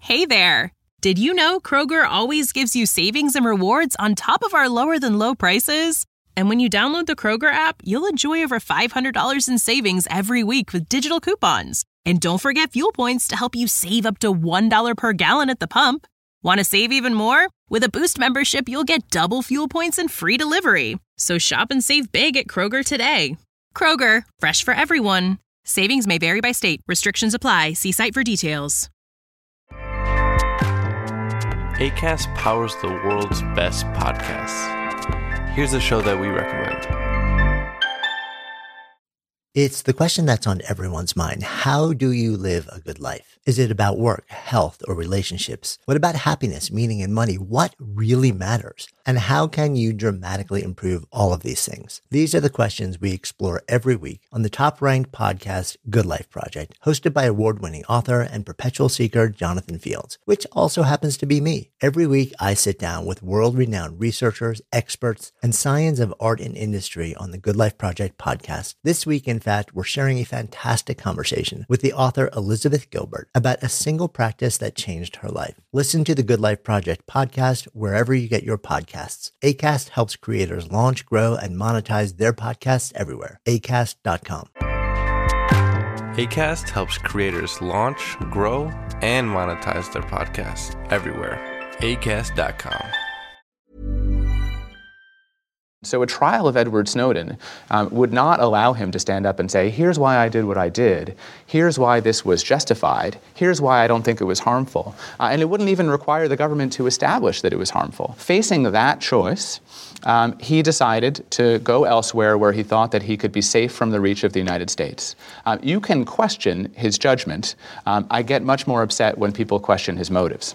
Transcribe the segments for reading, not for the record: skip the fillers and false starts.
Hey there! Did you know Kroger always gives you savings and rewards on top of our lower-than-low prices? And when you download the Kroger app, you'll enjoy over $500 in savings every week with digital coupons. And don't forget fuel points to help you save up to $1 per gallon at the pump. Want to save even more? With a Boost membership, you'll get double fuel points and free delivery. So shop and save big at Kroger today. Kroger, fresh for everyone. Savings may vary by state. Restrictions apply. See site for details. Acast powers the world's best podcasts. Here's a show that we recommend. It's the question that's on everyone's mind. How do you live a good life? Is it about work, health, or relationships? What about happiness, meaning, and money? What really matters? And how can you dramatically improve all of these things? These are the questions we explore every week on the top-ranked podcast, Good Life Project, hosted by award-winning author and perpetual seeker Jonathan Fields, which also happens to be me. Every week, I sit down with world-renowned researchers, experts, and scions of art and industry on the Good Life Project podcast. This week, in fact, we're sharing a fantastic conversation with the author Elizabeth Gilbert about a single practice that changed her life. Listen to the Good Life Project podcast wherever you get your podcasts. Acast helps creators launch, grow, and monetize their podcasts everywhere. Acast.com. Acast helps creators launch, grow, and monetize their podcasts everywhere. Acast.com. So a trial of Edward Snowden would not allow him to stand up and say, here's why I did what I did, here's why this was justified, here's why I don't think it was harmful. And it wouldn't even require the government to establish that it was harmful. Facing that choice, he decided to go elsewhere where he thought that he could be safe from the reach of the United States. You can question his judgment. I get much more upset when people question his motives.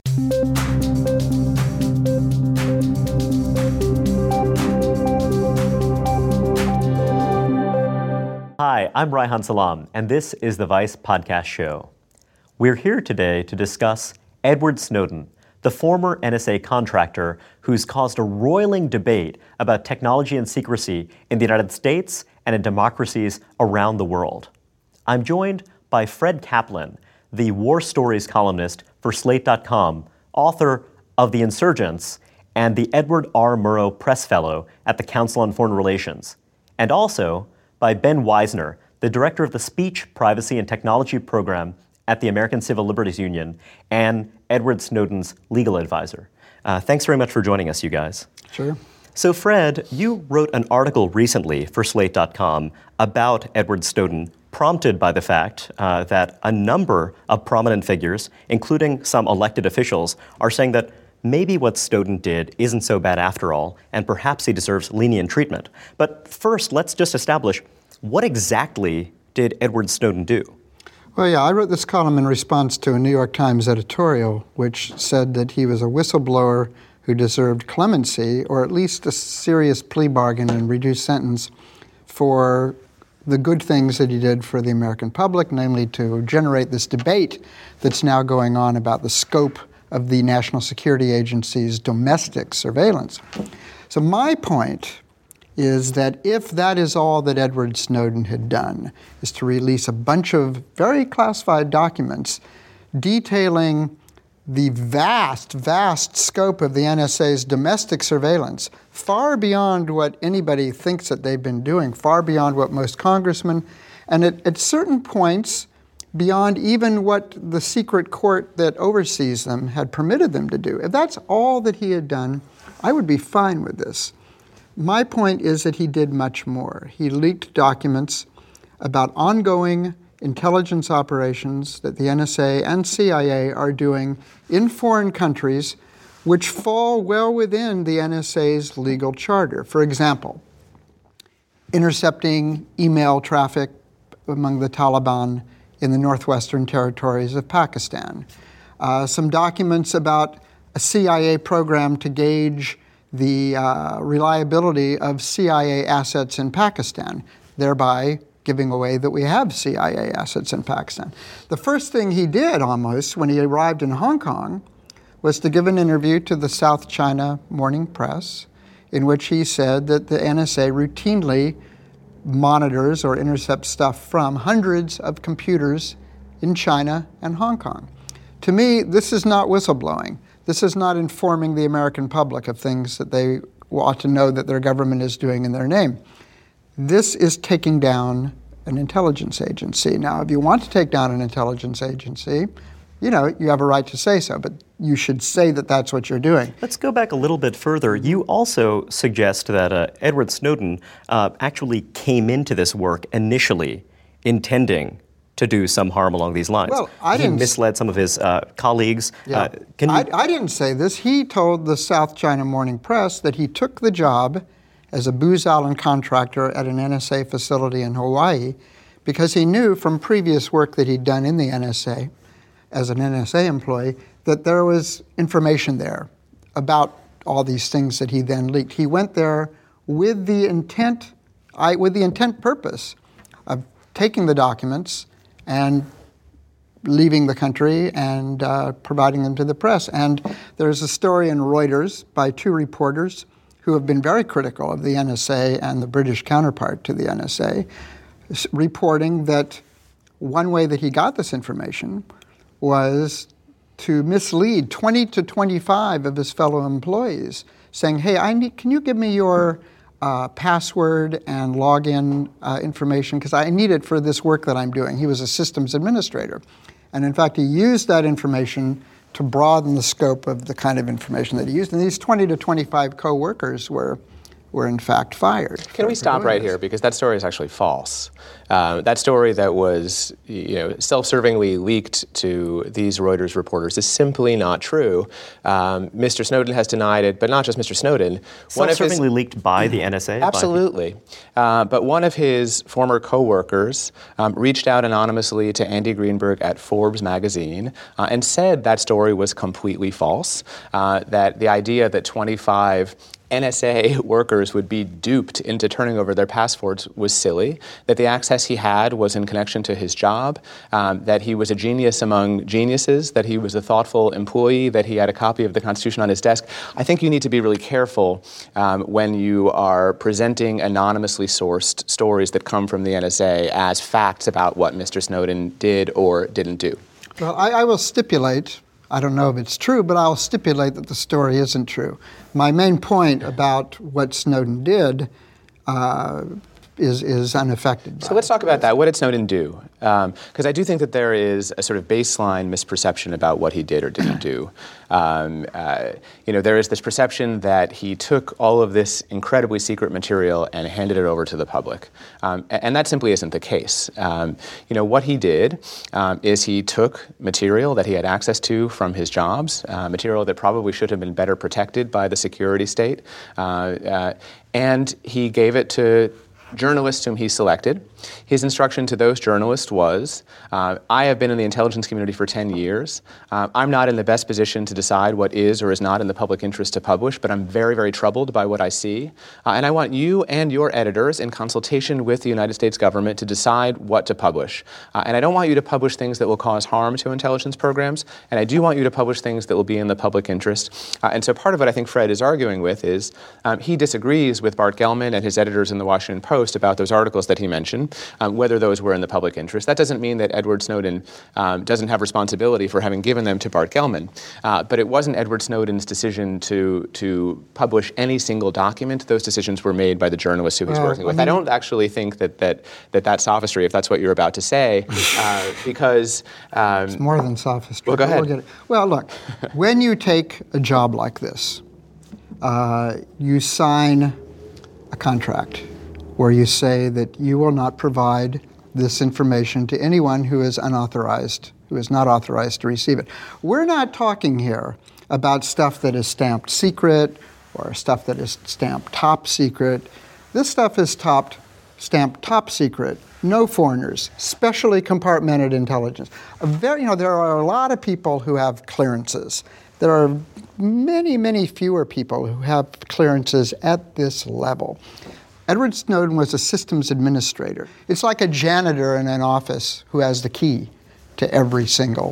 Hi, I'm Raihan Salam, and this is the Vice Podcast Show. We're here today to discuss Edward Snowden, the former NSA contractor who's caused a roiling debate about technology and secrecy in the United States and in democracies around the world. I'm joined by Fred Kaplan, the war stories columnist for Slate.com, author of The Insurgents, and the Edward R. Murrow Press Fellow at the Council on Foreign Relations, and also by Ben Weisner, the director of the Speech, Privacy, and Technology program at the American Civil Liberties Union and Edward Snowden's legal advisor. Thanks very much for joining us, you guys. Sure. So, Fred, you wrote an article recently for Slate.com about Edward Snowden, prompted by the fact that a number of prominent figures, including some elected officials, are saying that maybe what Snowden did isn't so bad after all, and perhaps he deserves lenient treatment. But first, let's just establish, what exactly did Edward Snowden do? Well, yeah, I wrote this column in response to a New York Times editorial which said that he was a whistleblower who deserved clemency, or at least a serious plea bargain and reduced sentence for the good things that he did for the American public, namely to generate this debate that's now going on about the scope of the National Security Agency's domestic surveillance. So my point is that if that is all that Edward Snowden had done, is to release a bunch of very classified documents detailing the vast, vast scope of the NSA's domestic surveillance, far beyond what anybody thinks that they've been doing, far beyond what most congressmen, and at certain points, beyond even what the secret court that oversees them had permitted them to do. If that's all that he had done, I would be fine with this. My point is that he did much more. He leaked documents about ongoing intelligence operations that the NSA and CIA are doing in foreign countries which fall well within the NSA's legal charter. For example, intercepting email traffic among the Taliban in the northwestern territories of Pakistan. Some documents about a CIA program to gauge the reliability of CIA assets in Pakistan, thereby giving away that we have CIA assets in Pakistan. The first thing he did almost when he arrived in Hong Kong was to give an interview to the South China Morning Press in which he said that the NSA routinely monitors or intercepts stuff from hundreds of computers in China and Hong Kong. To me, this is not whistleblowing. This is not informing the American public of things that they ought to know that their government is doing in their name. This is taking down an intelligence agency. Now, if you want to take down an intelligence agency, you have a right to say so, but you should say that that's what you're doing. Let's go back a little bit further. You also suggest that Edward Snowden actually came into this work initially intending to do some harm along these lines. Well, he misled some of his colleagues. Yeah. I didn't say this. He told the South China Morning Press that he took the job as a Booz Allen contractor at an NSA facility in Hawaii because he knew from previous work that he'd done in the NSA as an NSA employee that there was information there about all these things that he then leaked. He went there with the intent purpose of taking the documents and leaving the country and providing them to the press. And there's a story in Reuters by two reporters who have been very critical of the NSA and the British counterpart to the NSA, reporting that one way that he got this information was to mislead 20 to 25 of his fellow employees, saying, hey, can you give me your password and login information, because I need it for this work that I'm doing. He was a systems administrator. And in fact, he used that information to broaden the scope of the kind of information that he used. And these 20 to 25 co-workers were in fact fired. Can we stop right here? Because that story is actually false. That story that was self-servingly leaked to these Reuters reporters is simply not true. Mr. Snowden has denied it, but not just Mr. Snowden. Self-servingly leaked by the NSA? Absolutely. But one of his former co-workers reached out anonymously to Andy Greenberg at Forbes magazine and said that story was completely false, that the idea that 25 NSA workers would be duped into turning over their passports was silly, that the access he had was in connection to his job, that he was a genius among geniuses, that he was a thoughtful employee, that he had a copy of the Constitution on his desk. I think you need to be really careful when you are presenting anonymously sourced stories that come from the NSA as facts about what Mr. Snowden did or didn't do. Well, I will stipulate, I don't know if it's true, but I'll stipulate that the story isn't true. My main point about what Snowden did is unaffected by So let's talk about that. What did Snowden do? Because I do think that there is a sort of baseline misperception about what he did or didn't do. There is this perception that he took all of this incredibly secret material and handed it over to the public. And that simply isn't the case. What he did is he took material that he had access to from his jobs, material that probably should have been better protected by the security state, and he gave it to journalists whom he selected. His instruction to those journalists was, I have been in the intelligence community for 10 years. I'm not in the best position to decide what is or is not in the public interest to publish, but I'm very, very troubled by what I see. And I want you and your editors in consultation with the United States government to decide what to publish. And I don't want you to publish things that will cause harm to intelligence programs, and I do want you to publish things that will be in the public interest. And so part of what I think Fred is arguing with is he disagrees with Bart Gellman and his editors in the Washington Post about those articles that he mentioned, whether those were in the public interest. That doesn't mean that Edward Snowden doesn't have responsibility for having given them to Bart Gellman. But it wasn't Edward Snowden's decision to publish any single document. Those decisions were made by the journalists who he's working with. I don't actually think that's sophistry, if that's what you're about to say, because... it's more than sophistry. Well, go ahead. Well, look, when you take a job like this, you sign a contract where you say that you will not provide this information to anyone who is unauthorized, who is not authorized to receive it. We're not talking here about stuff that is stamped secret or stuff that is stamped top secret. This stuff is stamped top secret, no foreigners, specially compartmented intelligence. There are a lot of people who have clearances. There are many, many fewer people who have clearances at this level. Edward Snowden was a systems administrator. It's like a janitor in an office who has the key to every single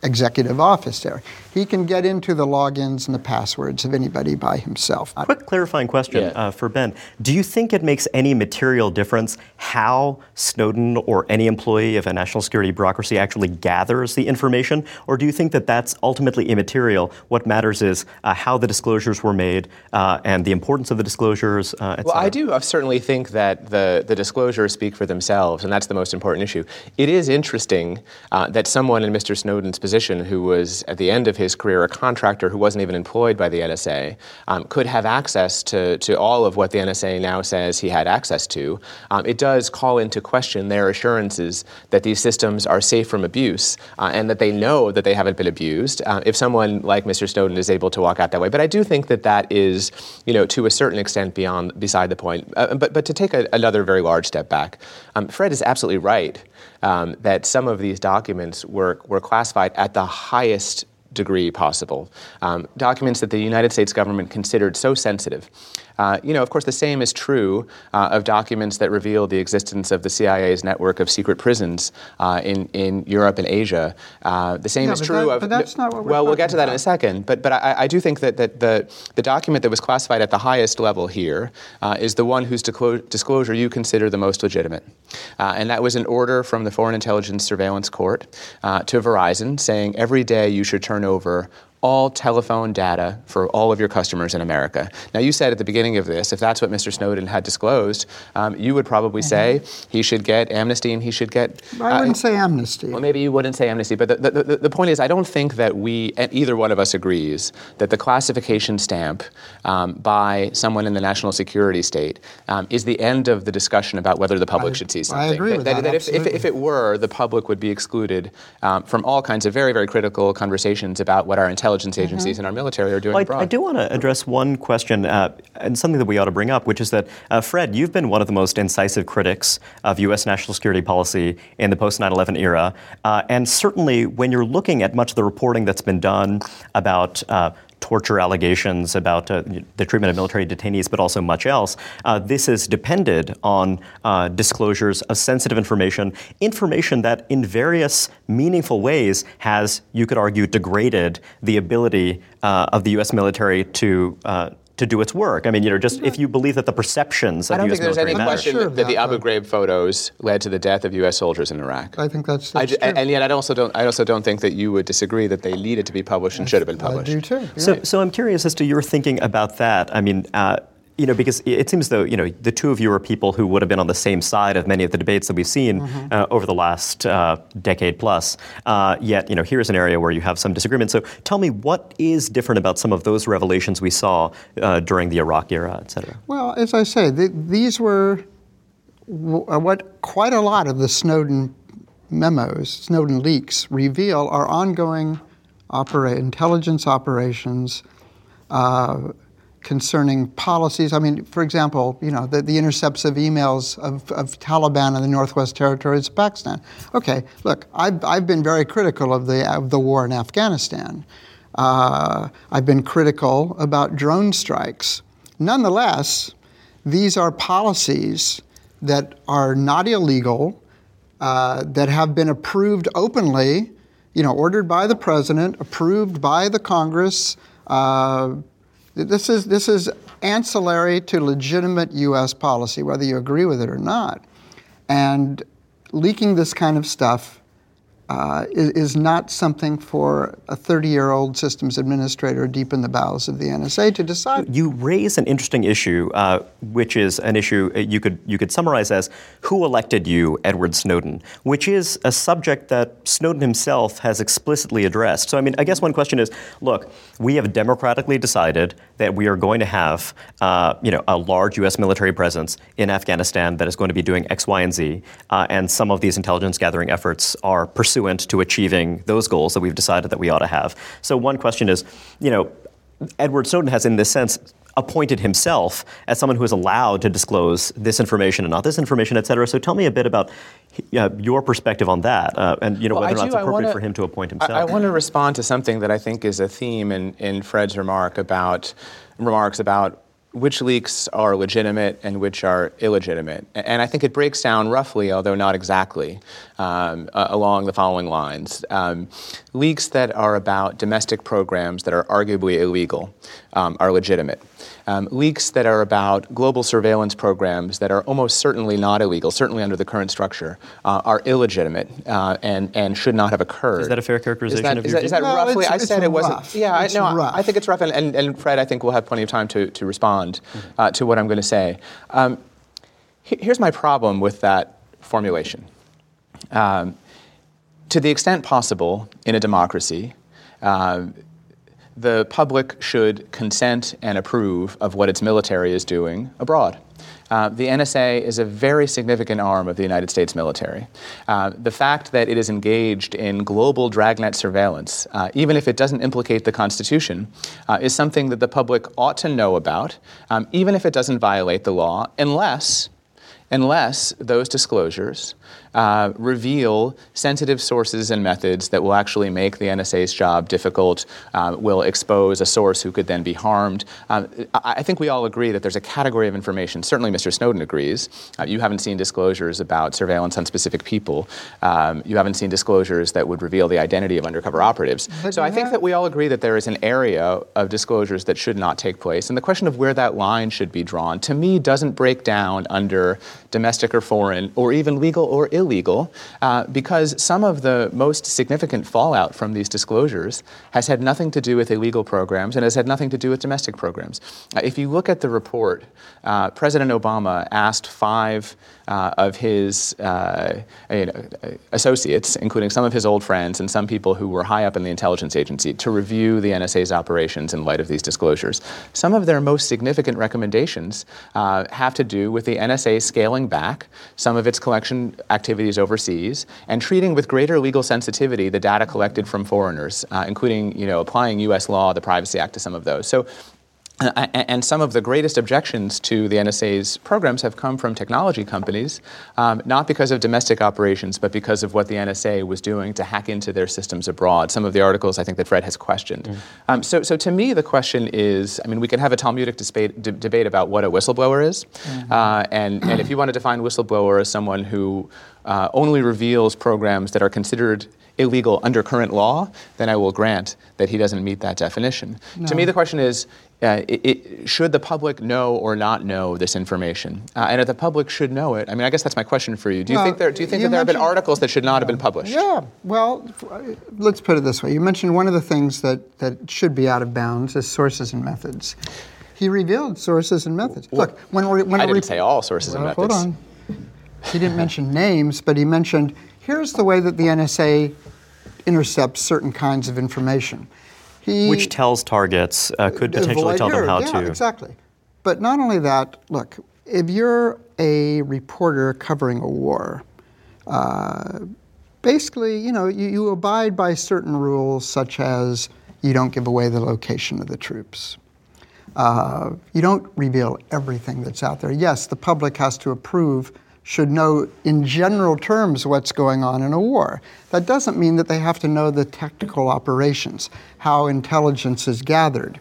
executive office there. He can get into the logins and the passwords of anybody by himself. Quick clarifying question for Ben. Do you think it makes any material difference how Snowden or any employee of a national security bureaucracy actually gathers the information? Or do you think that that's ultimately immaterial? What matters is how the disclosures were made and the importance of the disclosures, et Well, cetera? I certainly think that the disclosures speak for themselves, and that's the most important issue. It is interesting that someone in Mr. Snowden's position, who was at the end of his career a contractor who wasn't even employed by the NSA, could have access to all of what the NSA now says he had access to. It does call into question their assurances that these systems are safe from abuse and that they know that they haven't been abused if someone like Mr. Snowden is able to walk out that way. But I do think that that is, to a certain extent beside the point. But to take another very large step back, Fred is absolutely right that some of these documents were classified at the highest degree possible. Documents that the United States government considered so sensitive. Of course, the same is true of documents that reveal the existence of the CIA's network of secret prisons in Europe and Asia. The same is true of. But that's not what we're Well, we'll get to that talking in a second. But I do think that the document that was classified at the highest level here is the one whose disclosure you consider the most legitimate. And that was an order from the Foreign Intelligence Surveillance Court to Verizon saying every day you should turn over all telephone data for all of your customers in America. Now, you said at the beginning of this, if that's what Mr. Snowden had disclosed, you would probably say he should get amnesty and he should get... I wouldn't say amnesty. Well, maybe you wouldn't say amnesty, but the point is I don't think that either one of us agrees that the classification stamp by someone in the national security state is the end of the discussion about whether the public should see something. I agree with that, If it were, the public would be excluded from all kinds of very, very critical conversations about what our intelligence agencies and our military are doing abroad. I do want to address one question and something that we ought to bring up, which is that, Fred, you've been one of the most incisive critics of U.S. national security policy in the post-9/11 era. And certainly when you're looking at much of the reporting that's been done about torture allegations, about the treatment of military detainees, but also much else. This has depended on disclosures of sensitive information that in various meaningful ways has, you could argue, degraded the ability of the U.S. military to do its work. I mean, just if you believe that the perceptions of the U.S. military matter. I don't think there's any question that the Abu Ghraib photos led to the death of U.S. soldiers in Iraq. I think that's true. true. And yet I also don't think that you would disagree that they needed to be published and should have been published. I do too. So I'm curious as to your thinking about that. I mean, because it seems though, the two of you are people who would have been on the same side of many of the debates that we've seen over the last decade plus. Yet, here's an area where you have some disagreement. So tell me, what is different about some of those revelations we saw during the Iraq era, et cetera? Well, as I say, these were what quite a lot of the Snowden memos, Snowden leaks, reveal are ongoing intelligence operations concerning policies. I mean, for example, the intercepts of emails of Taliban in the Northwest Territories of Pakistan. Okay, look, I've been very critical of the war in Afghanistan. I've been critical about drone strikes. Nonetheless, these are policies that are not illegal, that have been approved openly, ordered by the president, approved by the Congress. This is ancillary to legitimate U.S. policy, whether you agree with it or not. And leaking this kind of stuff is not something for a 30-year-old systems administrator deep in the bowels of the NSA to decide. You raise an interesting issue, which is an issue you could summarize as who elected you, Edward Snowden, which is a subject that Snowden himself has explicitly addressed. So, I guess one question is, look, we have democratically decided that we are going to have, a large U.S. military presence in Afghanistan that is going to be doing X, Y, and Z, and some of these intelligence gathering efforts are pursuant to achieving those goals that we've decided that we ought to have. So one question is, Edward Snowden has, in this sense, appointed himself as someone who is allowed to disclose this information and not this information, et cetera. So tell me a bit about your perspective on that, and whether or not it's appropriate for him to appoint himself. I want to respond to something that I think is a theme in Fred's remarks about which leaks are legitimate and which are illegitimate. And I think it breaks down roughly, although not exactly, along the following lines. leaks that are about domestic programs that are arguably illegal are legitimate. Leaks that are about global surveillance programs that are almost certainly not illegal, certainly under the current structure, are illegitimate and should not have occurred. Is that a fair characterization of your view? Is that No, roughly? it's I said it wasn't. rough. Yeah, It's I rough. think it's rough, and Fred, I think we'll have plenty of time to respond to what I'm going to say. Here's my problem with that formulation. To the extent possible in a democracy, the public should consent and approve of what its military is doing abroad. The NSA is a very significant arm of the United States military. The fact that it is engaged in global dragnet surveillance, even if it doesn't implicate the Constitution, is something that the public ought to know about, even if it doesn't violate the law, unless those disclosures reveal sensitive sources and methods that will actually make the NSA's job difficult, will expose a source who could then be harmed. I think we all agree that there's a category of information, certainly Mr. Snowden agrees. You haven't seen disclosures about surveillance on specific people. You haven't seen disclosures that would reveal the identity of undercover operatives. So I think that we all agree that there is an area of disclosures that should not take place. And the question of where that line should be drawn, to me, doesn't break down under domestic or foreign, or even legal or illegal, because some of the most significant fallout from these disclosures has had nothing to do with illegal programs and has had nothing to do with domestic programs. If you look at the report, President Obama asked 5 of his associates, including some of his old friends and some people who were high up in the intelligence agency, to review the NSA's operations in light of these disclosures. Some of their most significant recommendations have to do with the NSA scaling back some of its collection activities overseas and treating with greater legal sensitivity the data collected from foreigners, including applying U.S. law, the Privacy Act, to some of those. So. And some of the greatest objections to the NSA's programs have come from technology companies, not because of domestic operations, but because of what the NSA was doing to hack into their systems abroad. Some of the articles I think that Fred has questioned. So to me, the question is, we can have a Talmudic debate about what a whistleblower is. And if you want to define whistleblower as someone who only reveals programs that are considered illegal under current law, then I will grant that he doesn't meet that definition. No. To me, the question is, should the public know or not know this information? And if the public should know it, I guess that's my question for you. Do you think that there have been articles that should not have been published? Yeah. Well, let's put it this way. You mentioned one of the things that should be out of bounds is sources and methods. He revealed sources and methods. Look, when I didn't say all sources and methods. Hold on. He didn't mention names, but he mentioned, here's the way that the NSA intercepts certain kinds of information. Which tells targets, could potentially tell them how to. Yeah, exactly. But not only that, look, if you're a reporter covering a war, basically, you abide by certain rules, such as you don't give away the location of the troops. You don't reveal everything that's out there. Yes, the public has to approve, should know in general terms what's going on in a war. That doesn't mean that they have to know the tactical operations, how intelligence is gathered,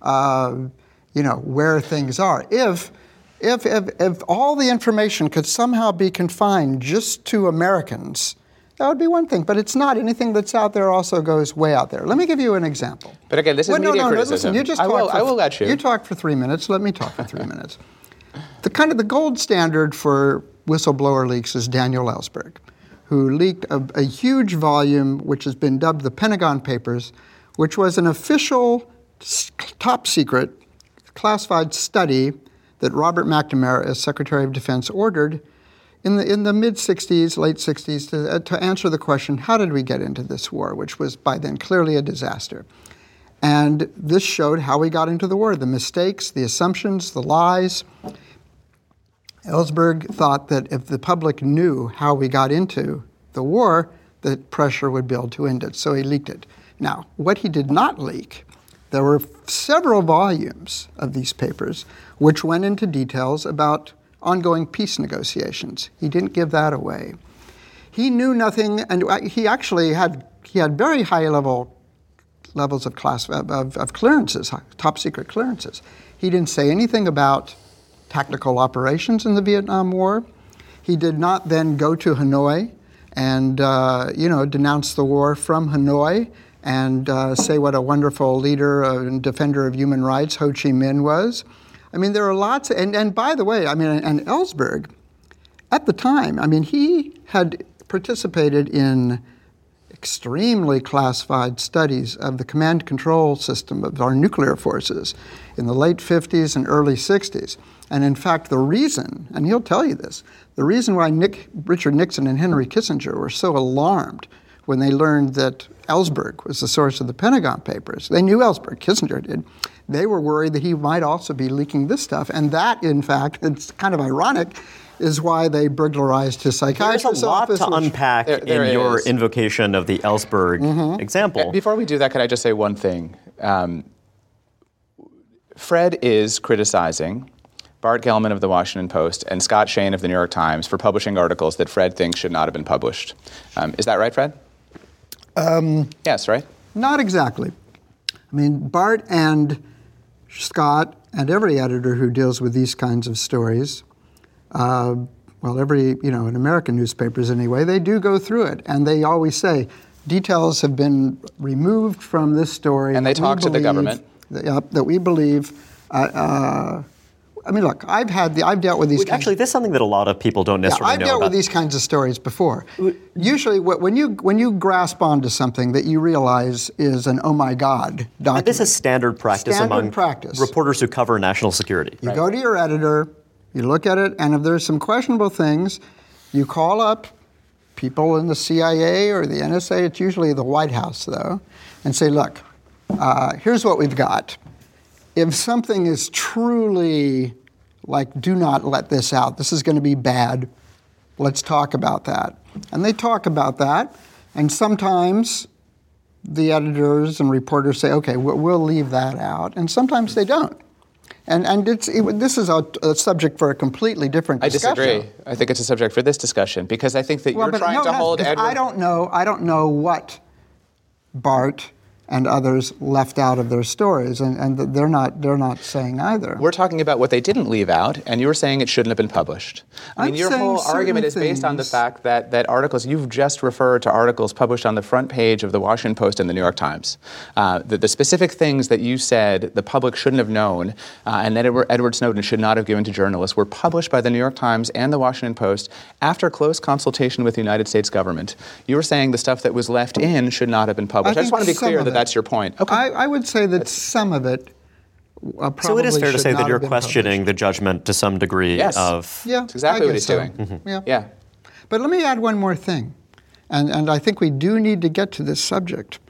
where things are. If all the information could somehow be confined just to Americans, that would be one thing, but it's not. Anything that's out there also goes way out there. Let me give you an example. But again, this is media criticism. Listen, you just I will let you. You talked for 3 minutes. Let me talk for 3 minutes. The gold standard for whistleblower leaks is Daniel Ellsberg, who leaked a huge volume which has been dubbed the Pentagon Papers, which was an official, top secret, classified study that Robert McNamara, as Secretary of Defense, ordered in the mid-'60s, late '60s, to answer the question, how did we get into this war, which was by then clearly a disaster. And this showed how we got into the war, the mistakes, the assumptions, the lies. Ellsberg thought that if the public knew how we got into the war, the pressure would build to end it, so he leaked it. Now, what he did not leak, there were several volumes of these papers which went into details about ongoing peace negotiations. He didn't give that away. He knew nothing, and he actually had very high levels of clearances, top secret clearances. He didn't say anything about tactical operations in the Vietnam War. He did not then go to Hanoi and denounce the war from Hanoi. and say what a wonderful leader and defender of human rights Ho Chi Minh was. I mean, there are lots, and by the way, I mean, and Ellsberg, at the time, I mean, he had participated in extremely classified studies of the command control system of our nuclear forces in the late 50s and early 60s. And in fact, the reason, and he'll tell you this, the reason why Richard Nixon and Henry Kissinger were so alarmed when they learned that Ellsberg was the source of the Pentagon Papers. They knew Ellsberg, Kissinger did. They were worried that he might also be leaking this stuff. And that, in fact, it's kind of ironic, is why they burglarized his psychiatrist's office. There's a lot to unpack in your invocation of the Ellsberg example. Before we do that, could I just say one thing? Fred is criticizing Bart Gellman of the Washington Post and Scott Shane of the New York Times for publishing articles that Fred thinks should not have been published. Is that right, Fred? Yes, right? Not exactly. I mean, Bart and Scott and every editor who deals with these kinds of stories, in American newspapers anyway, they do go through it. And they always say, details have been removed from this story. And they talk to the government. That we believe. I mean, look, I've dealt with these. Actually, this is something that a lot of people don't necessarily know about. I've dealt with these kinds of stories before. Usually, when you grasp onto something that you realize is an oh my God document. And this is standard practice among reporters who cover national security. You go to your editor, you look at it, and if there's some questionable things, you call up people in the CIA or the NSA. It's usually the White House, though, and say, look, here's what we've got. If something is truly like, do not let this out, this is going to be bad, let's talk about that. And they talk about that, and sometimes the editors and reporters say, okay, we'll leave that out, and sometimes they don't. And this is a subject for a completely different discussion. I disagree. I think it's a subject for this discussion, because I think that you're trying to hold Edward... I don't know what Bart and others left out of their stories, and they're not saying either. We're talking about what they didn't leave out, and you were saying it shouldn't have been published. I mean, your whole argument is based on the fact that articles, you've just referred to articles published on the front page of the Washington Post and the New York Times. The specific things that you said the public shouldn't have known, and that Edward Snowden should not have given to journalists, were published by the New York Times and the Washington Post after close consultation with the United States government. You were saying the stuff that was left in should not have been published. I just want to be clear that that's your point. Okay. I would say that some of it probably So it is fair to say that you're published. questioning the judgment to some degree of... Yeah, that's exactly what he's doing. Mm-hmm. Yeah. But let me add one more thing, and I think we do need to get to this subject.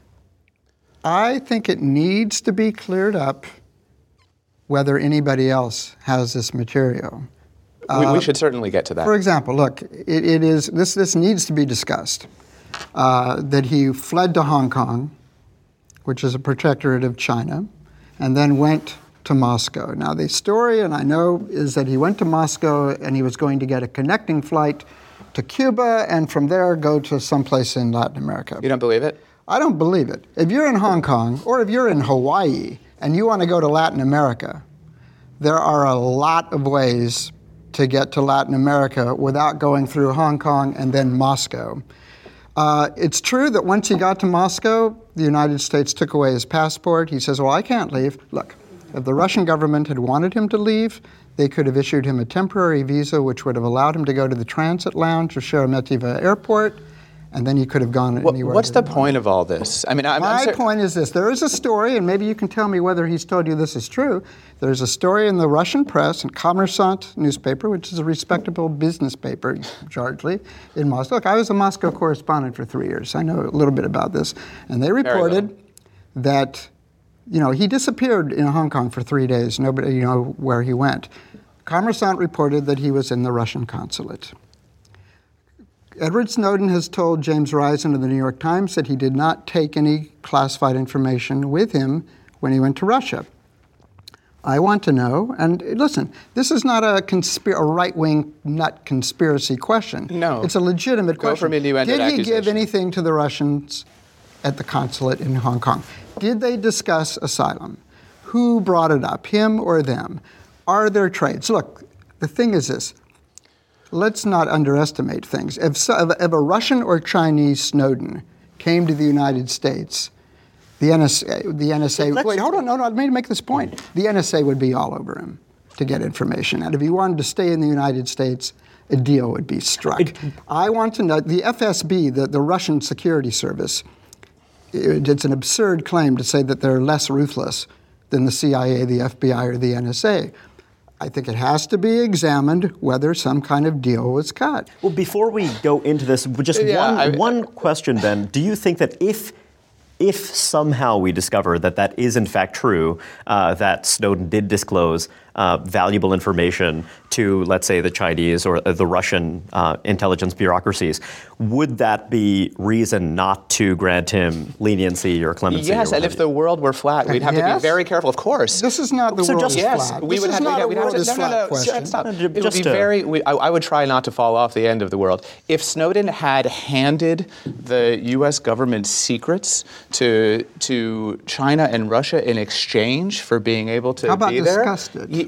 I think it needs to be cleared up whether anybody else has this material. We should certainly get to that. For example, look, this needs to be discussed. That he fled to Hong Kong, which is a protectorate of China, and then went to Moscow. Now, the story, and I know, is that he went to Moscow and he was going to get a connecting flight to Cuba and from there go to someplace in Latin America. You don't believe it? I don't believe it. If you're in Hong Kong or if you're in Hawaii and you want to go to Latin America, there are a lot of ways to get to Latin America without going through Hong Kong and then Moscow. It's true that once he got to Moscow, the United States took away his passport. He says, well, I can't leave. Look, if the Russian government had wanted him to leave, they could have issued him a temporary visa, which would have allowed him to go to the transit lounge of Sheremetyevo Airport, and then he could have gone anywhere. What's the point of all this? I mean, My point is this. There is a story, and maybe you can tell me whether he's told you this is true. There's a story in the Russian press, in Kommersant newspaper, which is a respectable business paper, largely, in Moscow. Look, I was a Moscow correspondent for 3 years. I know a little bit about this. And they reported that, he disappeared in Hong Kong for 3 days. Nobody knew where he went. Kommersant reported that he was in the Russian consulate. Edward Snowden has told James Risen of the New York Times that he did not take any classified information with him when he went to Russia. I want to know, and listen, this is not a right-wing nut conspiracy question. No. It's a legitimate question. Go from innuendo to Did he accusation. give anything to the Russians at the consulate in Hong Kong? Did they discuss asylum? Who brought it up, him or them? Are there trades? Look, the thing is this. Let's not underestimate things. If a Russian or Chinese Snowden came to the United States, the NSA wait, hold on, no, let me make this point. The NSA would be all over him to get information. And if he wanted to stay in the United States, a deal would be struck. I want to know, the FSB, the Russian security service, it's an absurd claim to say that they're less ruthless than the CIA, the FBI, or the NSA. I think it has to be examined whether some kind of deal was cut. Well, before we go into this, just one question then. Do you think that if somehow we discover that that is in fact true, that Snowden did disclose valuable information to, let's say, the Chinese or the Russian intelligence bureaucracies, would that be reason not to grant him leniency or clemency? Yes, and if the world were flat, we'd have to be very careful. Of course, this is not the world is flat. We would have to. Question. It would be very. I would try not to fall off the end of the world. If Snowden had handed the U.S. government secrets to China and Russia in exchange for being able to be there, discussed it?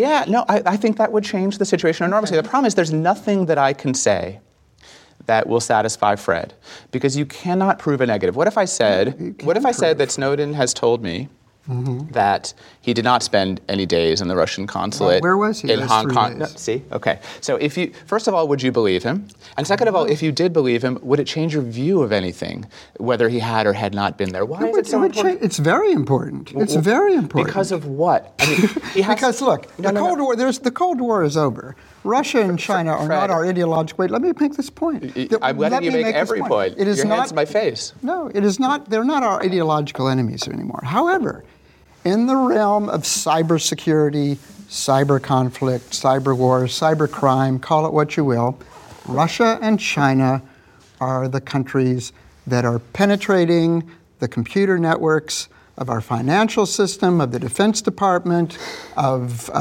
I think that would change the situation enormously. The problem is there's nothing that I can say that will satisfy Fred, because you cannot prove a negative. What if I said that Snowden has told me that he did not spend any days in the Russian consulate where was he? in Hong Kong? No, see? Okay. So if you, first of all, would you believe him? And second of all, if you did believe him, would it change your view of anything, whether he had or had not been there? Why is it so important? It's very important. It's very important. Because of what? I mean, because look, the Cold War is over. Russia and China are not our ideological. Wait, let me make this point. I'm letting you make every point. It is Your not hands to my face. No, it is not. They're not our ideological enemies anymore. However, in the realm of cybersecurity, cyber conflict, cyber war, cyber crime, call it what you will, Russia and China are the countries that are penetrating the computer networks of our financial system, of the Defense Department, of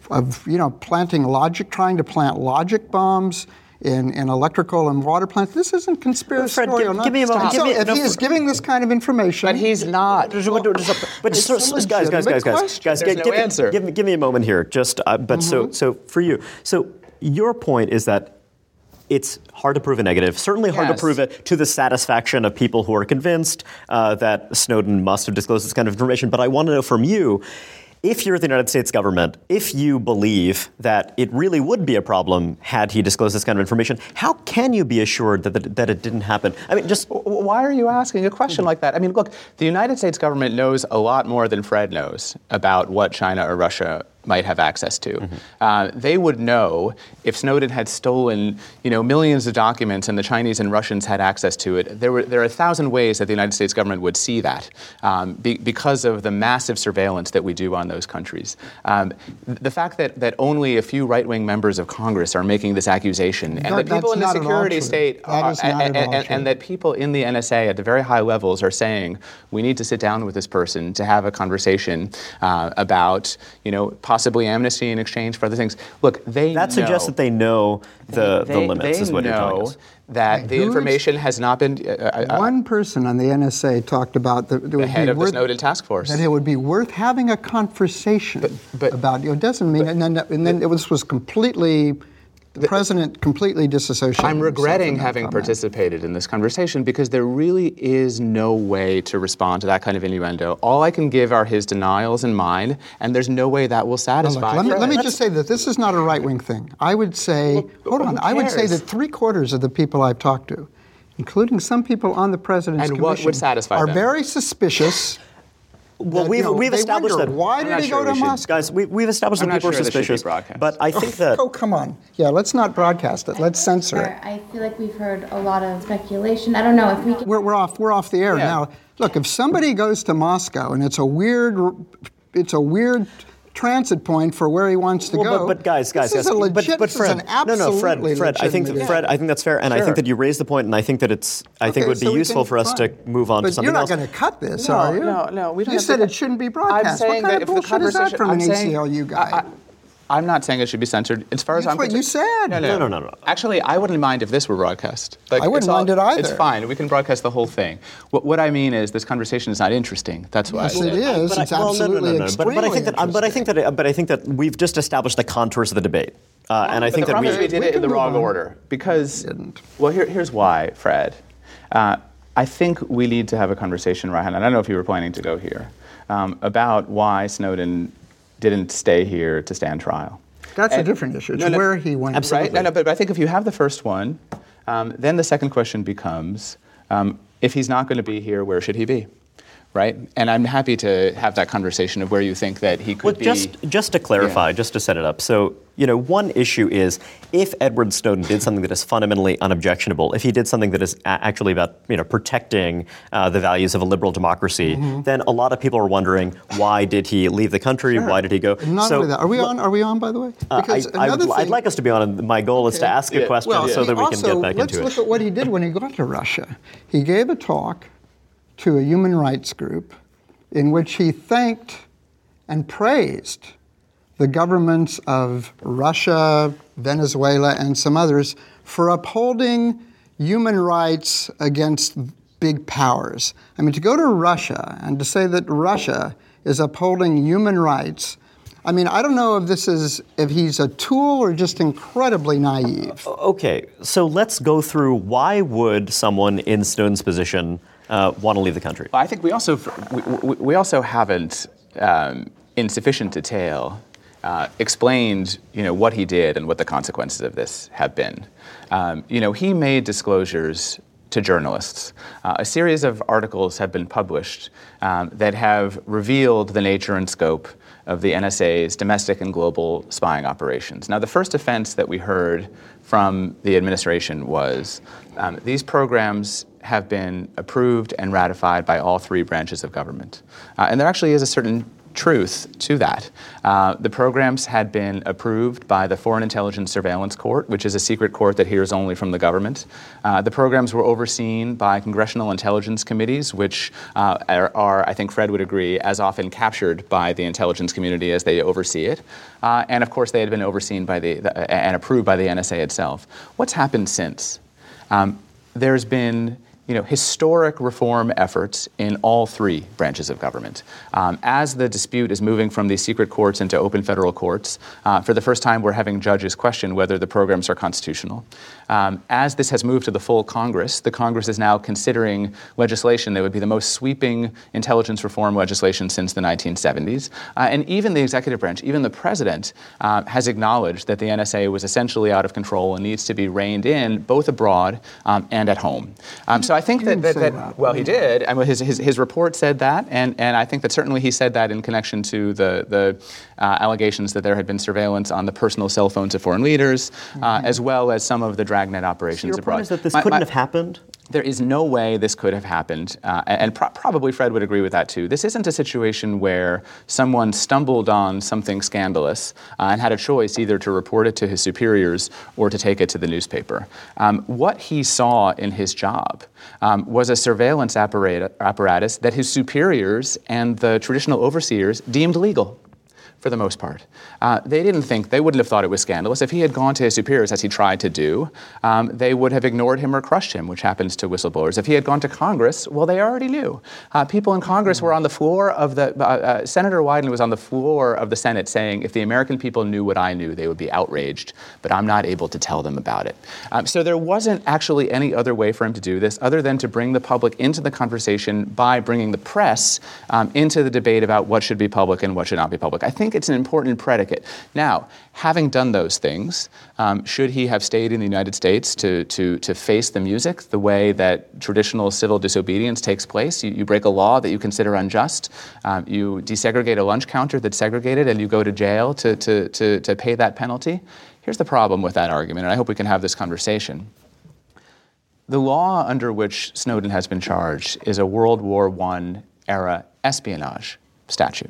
trying to plant logic bombs in electrical and water plants. This isn't conspiratorial. Fred, give me a moment. If he is giving this kind of information, but he's not. Guys, give me a moment here. So for you, so your point is that it's hard to prove a negative, certainly hard to prove it to the satisfaction of people who are convinced that Snowden must have disclosed this kind of information. But I want to know from you, if you're the United States government, if you believe that it really would be a problem had he disclosed this kind of information, how can you be assured that it didn't happen? I mean, just why are you asking a question like that? I mean, look, the United States government knows a lot more than Fred knows about what China or Russia might have access to. They would know if Snowden had stolen, millions of documents and the Chinese and Russians had access to it. There are 1,000 ways that the United States government would see that because of the massive surveillance that we do on those countries. The fact that only a few right-wing members of Congress are making this accusation, and that people in the security state and that people in the NSA at the very high levels are saying we need to sit down with this person to have a conversation about, possibly amnesty in exchange for other things. Look, that suggests that they know the limits, is what you're telling us. That the information has not been. One person on the NSA talked about the head of the Snowden task force. That it would be worth having a conversation about. It doesn't mean, and then it was completely. The president completely disassociated. I'm regretting having participated in this conversation because there really is no way to respond to that kind of innuendo. All I can give are his denials and mine, and there's no way that will satisfy. Let me just say that this is not a right-wing thing. I would say, I would say that 3/4 of the people I've talked to, including some people on the president's commission, what would satisfy are them? very suspicious. Well, we've established that. Why did he go to Moscow? Guys, we've established that people are suspicious. But I think that. Oh, come on. Yeah, let's not broadcast it. Let's censor it. I feel like we've heard a lot of speculation. I don't know if we can. We're off the air now. Look, if somebody goes to Moscow and it's a weird transit point for where he wants to go. But guys, Fred, Fred, I think that's fair, and I think that you raised the point, and I think that it would be useful for us to move on to something else. You're not going to cut this, are you? No. You said it shouldn't be broadcast. I'm saying what kind that of bullshit is that from an ACLU guy? I'm not saying it should be censored. As far as I'm concerned. That's what you said. No. Actually, I wouldn't mind if this were broadcast. I wouldn't mind it either. It's fine. We can broadcast the whole thing. What I mean is, this conversation is not interesting. That's why. Yes, it is. It's absolutely extremely But I think that we've just established the contours of the debate, and I think that we did it in the wrong order because. Didn't. Well, here's why, Fred. I think we need to have a conversation, Reihan, and I don't know if you were planning to go here, about why Snowden didn't stay here to stand trial. That's a different issue. It's where he went. Absolutely. Right? But I think if you have the first one, then the second question becomes, if he's not going to be here, where should he be? Right? And I'm happy to have that conversation of where you think that he could be. Just to clarify, just to set it up. So, one issue is if Edward Snowden did something that is fundamentally unobjectionable, if he did something that is actually about, protecting the values of a liberal democracy, then a lot of people are wondering, why did he leave the country? Sure. Why did he go? Not only that. Are we on, by the way? Because I'd like us to be on, and my goal is to ask a question so that we can get back into it. Let's look at what he did when he got to Russia. He gave a talk to a human rights group in which he thanked and praised the governments of Russia, Venezuela, and some others for upholding human rights against big powers. I mean, to go to Russia and to say that Russia is upholding human rights, I mean, I don't know if he's a tool or just incredibly naive. Okay, so let's go through why would someone in Snowden's position want to leave the country? Well, I think we also haven't, in sufficient detail, explained, what he did and what the consequences of this have been. He made disclosures to journalists. A series of articles have been published that have revealed the nature and scope of the NSA's domestic and global spying operations. Now, the first offense that we heard from the administration was these programs have been approved and ratified by all three branches of government. And there actually is a certain truth to that. The programs had been approved by the Foreign Intelligence Surveillance Court, which is a secret court that hears only from the government. The programs were overseen by congressional intelligence committees, which are, I think Fred would agree, as often captured by the intelligence community as they oversee it. And of course, they had been overseen by and approved by the NSA itself. What's happened since? There's been historic reform efforts in all three branches of government. As the dispute is moving from these secret courts into open federal courts, for the first time we're having judges question whether the programs are constitutional. As this has moved to the full Congress, the Congress is now considering legislation that would be the most sweeping intelligence reform legislation since the 1970s. And even the executive branch, even the president, has acknowledged that the NSA was essentially out of control and needs to be reined in both abroad and at home. So I think that well, he did. I mean, his report said that, and I think that certainly he said that in connection to the allegations that there had been surveillance on the personal cell phones of foreign leaders, as well as some of the dragnet operations so your abroad. Point is that this couldn't have happened? There is no way this could have happened, and probably Fred would agree with that too. This isn't a situation where someone stumbled on something scandalous and had a choice either to report it to his superiors or to take it to the newspaper. What he saw in his job was a surveillance apparatus that his superiors and the traditional overseers deemed legal, for the most part. They wouldn't have thought it was scandalous. If he had gone to his superiors, as he tried to do, they would have ignored him or crushed him, which happens to whistleblowers. If he had gone to Congress, well, they already knew. People in Congress were on the floor of Senator Wyden was on the floor of the Senate saying, if the American people knew what I knew, they would be outraged, but I'm not able to tell them about it. So there wasn't actually any other way for him to do this other than to bring the public into the conversation by bringing the press into the debate about what should be public and what should not be public. I think it's an important predicate. Now, having done those things, should he have stayed in the United States to face the music the way that traditional civil disobedience takes place? You break a law that you consider unjust, you desegregate a lunch counter that's segregated, and you go to jail to pay that penalty? Here's the problem with that argument, and I hope we can have this conversation. The law under which Snowden has been charged is a World War I era espionage statute.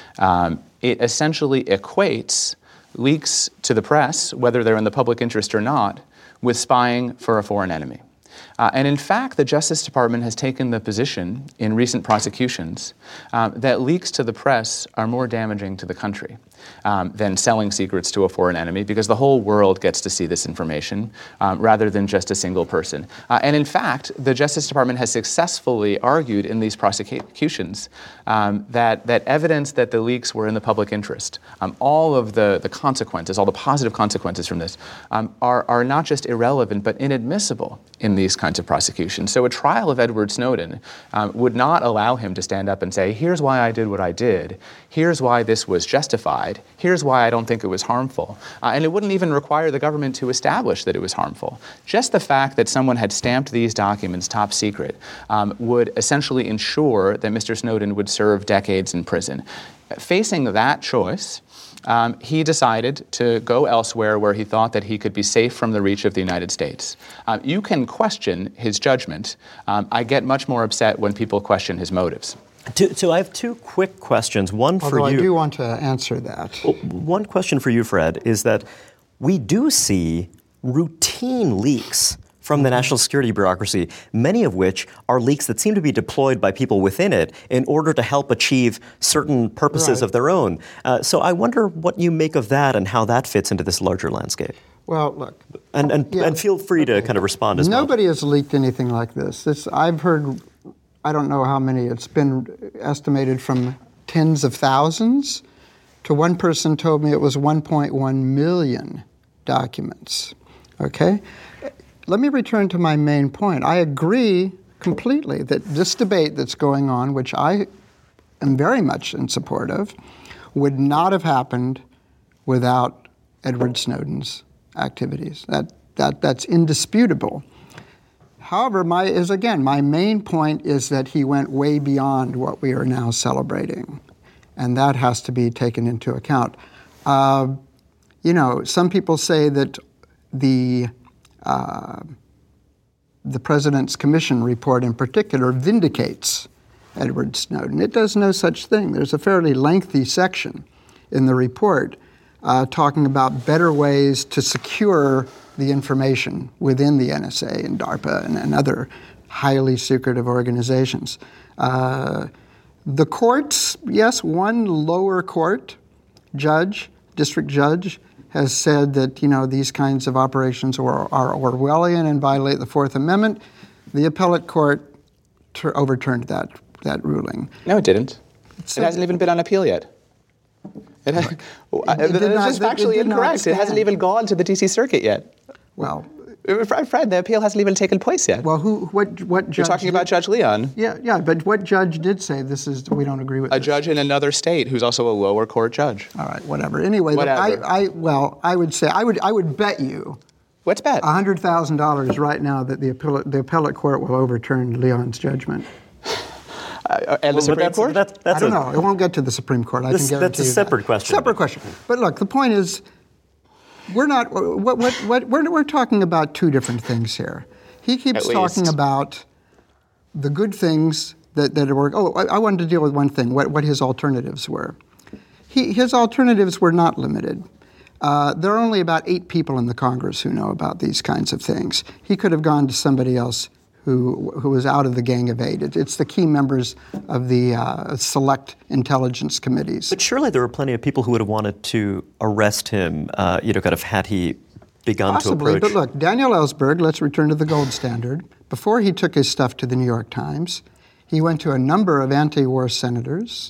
It essentially equates leaks to the press, whether they're in the public interest or not, with spying for a foreign enemy. And in fact, the Justice Department has taken the position in recent prosecutions that leaks to the press are more damaging to the country than selling secrets to a foreign enemy, because the whole world gets to see this information rather than just a single person. And in fact, the Justice Department has successfully argued in these prosecutions that evidence that the leaks were in the public interest, all of the consequences, all the positive consequences from this, are not just irrelevant but inadmissible in these kinds of prosecutions. So a trial of Edward Snowden would not allow him to stand up and say, here's why I did what I did, here's why this was justified, here's why I don't think it was harmful. And it wouldn't even require the government to establish that it was harmful. Just the fact that someone had stamped these documents top secret would essentially ensure that Mr. Snowden would serve decades in prison. Facing that choice, he decided to go elsewhere where he thought that he could be safe from the reach of the United States. You can question his judgment. I get much more upset when people question his motives. So I have two quick questions. One for you. Although I do want to answer that. One question for you, Fred, is that we do see routine leaks from the national security bureaucracy, many of which are leaks that seem to be deployed by people within it in order to help achieve certain purposes of their own. So I wonder what you make of that and how that fits into this larger landscape. Well, look. And feel free to kind of respond as well. Nobody has leaked anything like this. I've heard, I don't know how many, it's been estimated from tens of thousands to one person told me it was 1.1 million documents. Okay? Let me return to my main point. I agree completely that this debate that's going on, which I am very much in support of, would not have happened without Edward Snowden's activities. That's indisputable. However, my main point is that he went way beyond what we are now celebrating, and that has to be taken into account. Some people say that the President's Commission report in particular vindicates Edward Snowden. It does no such thing. There's a fairly lengthy section in the report talking about better ways to secure the information within the NSA and DARPA and other highly secretive organizations. The courts, yes, one lower court judge, district judge, has said that, these kinds of operations are Orwellian and violate the Fourth Amendment. The appellate court overturned that ruling. No, it didn't. It hasn't even been on appeal yet. It's just factually incorrect. It hasn't even gone to the D.C. Circuit yet. Well, Fred, the appeal hasn't even taken place yet. Well, what judge? You're talking about Judge Leon. Yeah, but what judge did say we don't agree with this? A judge in another state who's also a lower court judge. All right, whatever. Anyway, I would bet you. Let's bet. $100,000 right now that the appellate court will overturn Leon's judgment. And the Supreme Court? I don't know. It won't get to the Supreme Court. I can guarantee you that's a separate question. Separate question. But look, the point is, we're not. We're talking about two different things here. He keeps talking about the good things that work. Oh, I wanted to deal with one thing. What his alternatives were. His alternatives were not limited. There are only about 8 people in the Congress who know about these kinds of things. He could have gone to somebody else who was out of the Gang of 8. It's the key members of the select intelligence committees. But surely there were plenty of people who would have wanted to arrest him, had he begun to approach. But look, Daniel Ellsberg, let's return to the gold standard. Before he took his stuff to the New York Times, he went to a number of anti-war senators.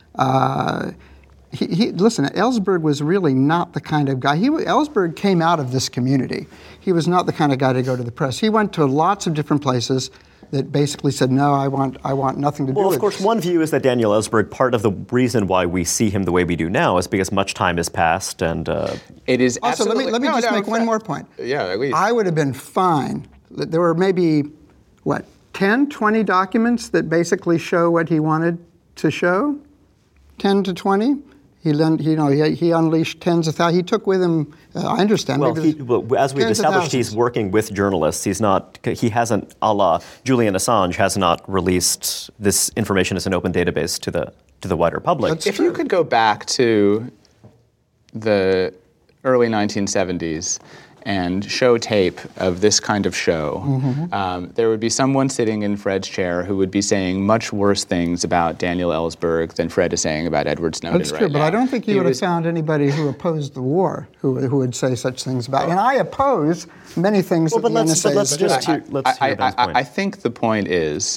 Listen, Ellsberg was really not the kind of guy. Ellsberg came out of this community. He was not the kind of guy to go to the press. He went to lots of different places that basically said, no, I want nothing to do with it. Well, of course, one view is that Daniel Ellsberg, part of the reason why we see him the way we do now is because much time has passed and... It is also, absolutely... let me just make one more point. Yeah, at least. I would have been fine. There were maybe, 10, 20 documents that basically show what he wanted to show? 10 to 20? He unleashed tens of thousands. He took with him, I understand. Well, as we've established, he's working with journalists. He hasn't, a la Julian Assange, has not released this information as an open database to the wider public. If you could go back to the early 1970s and show tape of this kind of show, there would be someone sitting in Fred's chair who would be saying much worse things about Daniel Ellsberg than Fred is saying about Edward Snowden. That's true, but I don't think you would have found anybody who opposed the war who would say such things about it. And I oppose many things that the NSA let's just hear Ben's point. I think the point is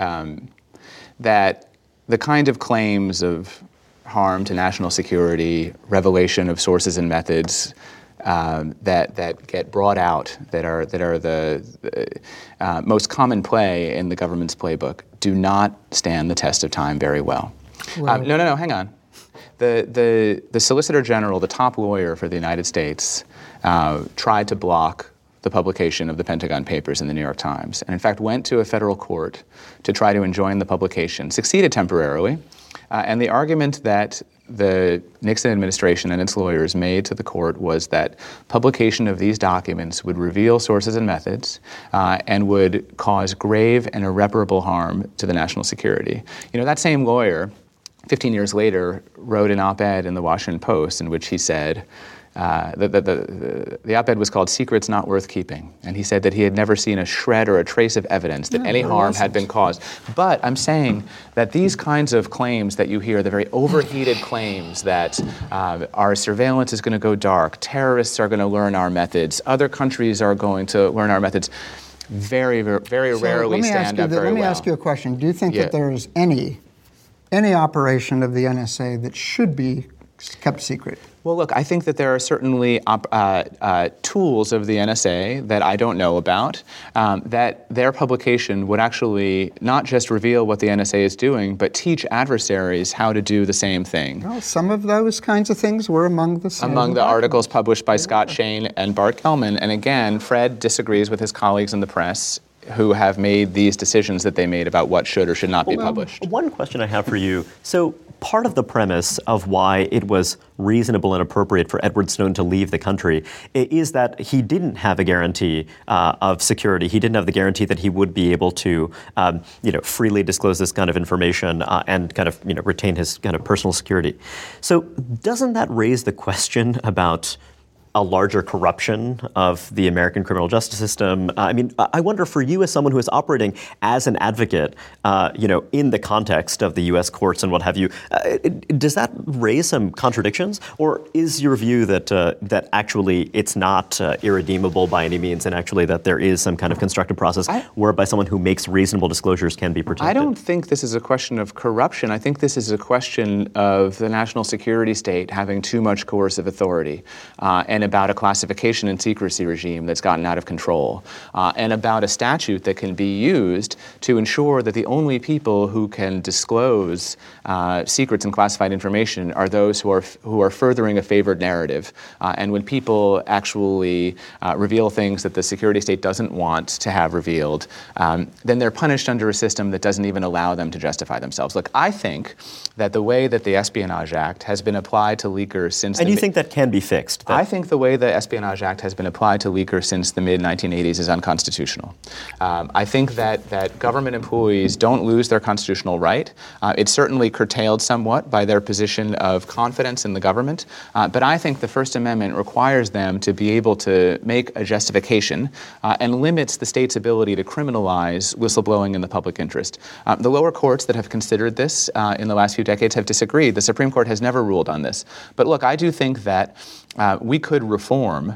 that the kind of claims of harm to national security, revelation of sources and methods, that get brought out, that are the most common play in the government's playbook, do not stand the test of time very well. No, hang on. The Solicitor General, the top lawyer for the United States, tried to block the publication of the Pentagon Papers in the New York Times, and in fact went to a federal court to try to enjoin the publication, succeeded temporarily, and the argument that the Nixon administration and its lawyers made to the court was that publication of these documents would reveal sources and methods and would cause grave and irreparable harm to the national security. You know, that same lawyer, 15 years later, wrote an op-ed in the Washington Post in which he said, the op-ed was called "Secrets Not Worth Keeping," and he said that he had never seen a shred or a trace of evidence that any harm had been caused. But I'm saying that these kinds of claims that you hear, the very overheated claims that our surveillance is going to go dark, terrorists are going to learn our methods, other countries are going to learn our methods, very rarely stand up very well. Let me ask you a question. Do you think that there is any operation of the NSA that should be kept secret? Well, look, I think that there are certainly tools of the NSA that I don't know about, that their publication would actually not just reveal what the NSA is doing, but teach adversaries how to do the same thing. Well, some of those kinds of things were among the articles published by Scott Shane and Bart Kelman. And again, Fred disagrees with his colleagues in the press who have made these decisions that they made about what should or should not be published. One question I have for you. So part of the premise of why it was reasonable and appropriate for Edward Snowden to leave the country is that he didn't have a guarantee of security. He didn't have the guarantee that he would be able to, freely disclose this kind of information and kind of, retain his kind of personal security. So doesn't that raise the question about a larger corruption of the American criminal justice system? I wonder, for you as someone who is operating as an advocate, in the context of the U.S. courts and what have you, does that raise some contradictions? Or is your view that actually it's not irredeemable by any means, and actually that there is some kind of constructive process whereby someone who makes reasonable disclosures can be protected? I don't think this is a question of corruption. I think this is a question of the national security state having too much coercive authority, and about a classification and secrecy regime that's gotten out of control, and about a statute that can be used to ensure that the only people who can disclose secrets and classified information are those who are furthering a favored narrative. And when people actually reveal things that the security state doesn't want to have revealed, then they're punished under a system that doesn't even allow them to justify themselves. Look, I think that the way that the Espionage Act has been applied to leakers since And you think that can be fixed? I think the way the Espionage Act has been applied to leakers since the mid-1980s is unconstitutional. I think that government employees don't lose their constitutional right. It's certainly curtailed somewhat by their position of confidence in the government, but I think the First Amendment requires them to be able to make a justification and limits the state's ability to criminalize whistleblowing in the public interest. The lower courts that have considered this in the last few decades have disagreed. The Supreme Court has never ruled on this. But look, I do think that we could reform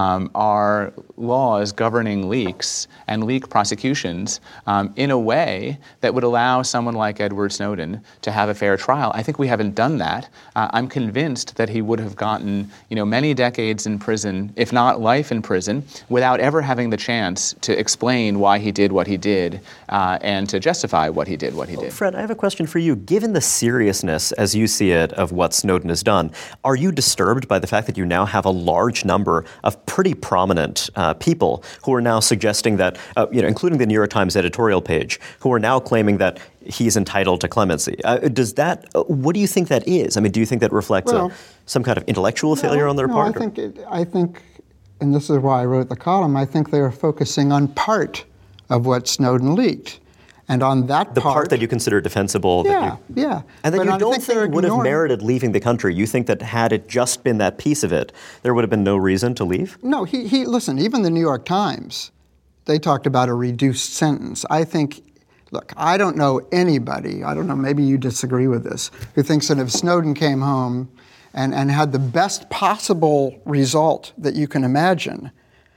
our laws governing leaks and leak prosecutions in a way that would allow someone like Edward Snowden to have a fair trial. I think we haven't done that. I'm convinced that he would have gotten, many decades in prison, if not life in prison, without ever having the chance to explain why he did what he did and to justify what he did. Fred, I have a question for you. Given the seriousness, as you see it, of what Snowden has done, are you disturbed by the fact that you now have a large number of pretty prominent people who are now suggesting that, including the New York Times editorial page, who are now claiming that he's entitled to clemency? What do you think that is? Do you think that reflects some kind of intellectual failure on their part? I think, and this is why I wrote the column, I think they are focusing on part of what Snowden leaked. And on that the part that you consider defensible. Yeah. And that you don't think would have merited leaving the country. You think that had it just been that piece of it, there would have been no reason to leave? No, listen, even the New York Times, they talked about a reduced sentence. I think, look, I don't know anybody, maybe you disagree with this, who thinks that if Snowden came home and had the best possible result that you can imagine,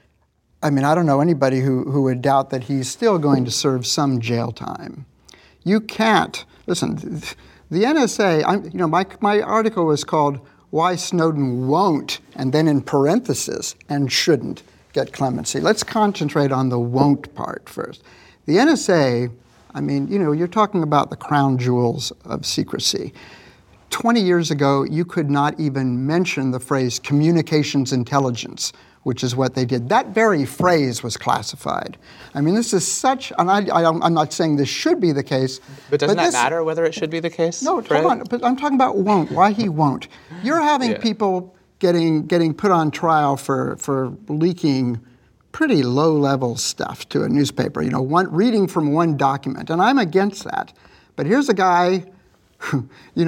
I don't know anybody who would doubt that he's still going to serve some jail time. You can't, listen, the NSA, my article was called why Snowden won't, and then in parentheses, and shouldn't get clemency. Let's concentrate on the won't part first. The NSA, I mean, you're talking about the crown jewels of secrecy. 20 years ago, you could not even mention the phrase communications intelligence, which is what they did. That very phrase was classified. I mean, this is such, and I'm not saying this should be the case. But doesn't that matter whether it should be the case? No, hold on, but I'm talking about won't, why he won't. You're having people getting put on trial for leaking pretty low-level stuff to a newspaper, reading from one document, and I'm against that. But here's a guy who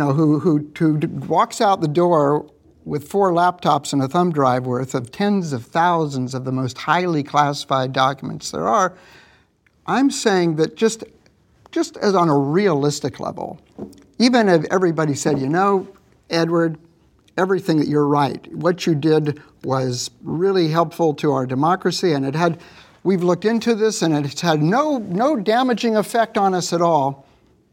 walks out the door with 4 laptops and a thumb drive worth of tens of thousands of the most highly classified documents there are. I'm saying that just as on a realistic level, even if everybody said, Edward, everything that you're right, what you did was really helpful to our democracy, and we've looked into this, and it's had no damaging effect on us at all.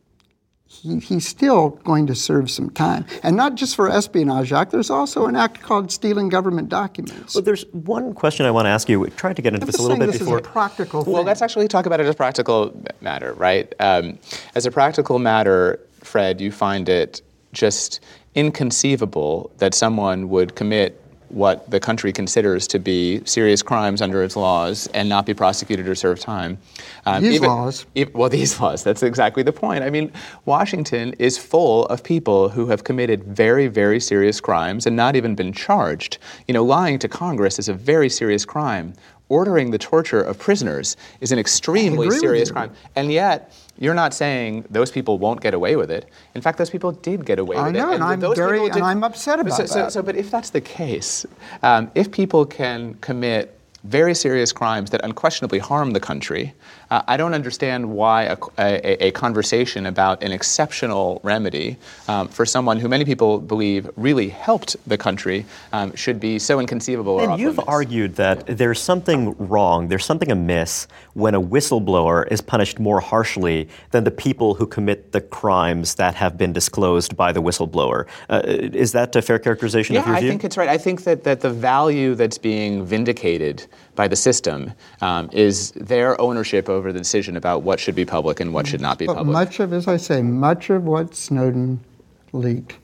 He's still going to serve some time. And not just for Espionage Act, there's also an act called stealing government documents. Well, there's one question I want to ask you. We tried to get into this a little bit before. This is a practical thing. Well, let's actually talk about it as a practical matter, right? As a practical matter, Fred, you find it just inconceivable that someone would commit what the country considers to be serious crimes under its laws and not be prosecuted or serve time. These laws. These laws. That's exactly the point. I mean, Washington is full of people who have committed very, very serious crimes and not even been charged. Lying to Congress is a very serious crime. Ordering the torture of prisoners is an extremely serious crime. And yet, you're not saying those people won't get away with it. In fact, those people did get away with it. I know, and I'm upset about that. But if that's the case, if people can commit very serious crimes that unquestionably harm the country, I don't understand why a conversation about an exceptional remedy for someone who many people believe really helped the country should be so inconceivable or off limits. And you've argued that there's something wrong, there's something amiss when a whistleblower is punished more harshly than the people who commit the crimes that have been disclosed by the whistleblower. Is that a fair characterization of your view? Yeah, I think it's right. I think that the value that's being vindicated by the system is their ownership over the decision about what should be public and what should not be public. Much of what Snowden leaked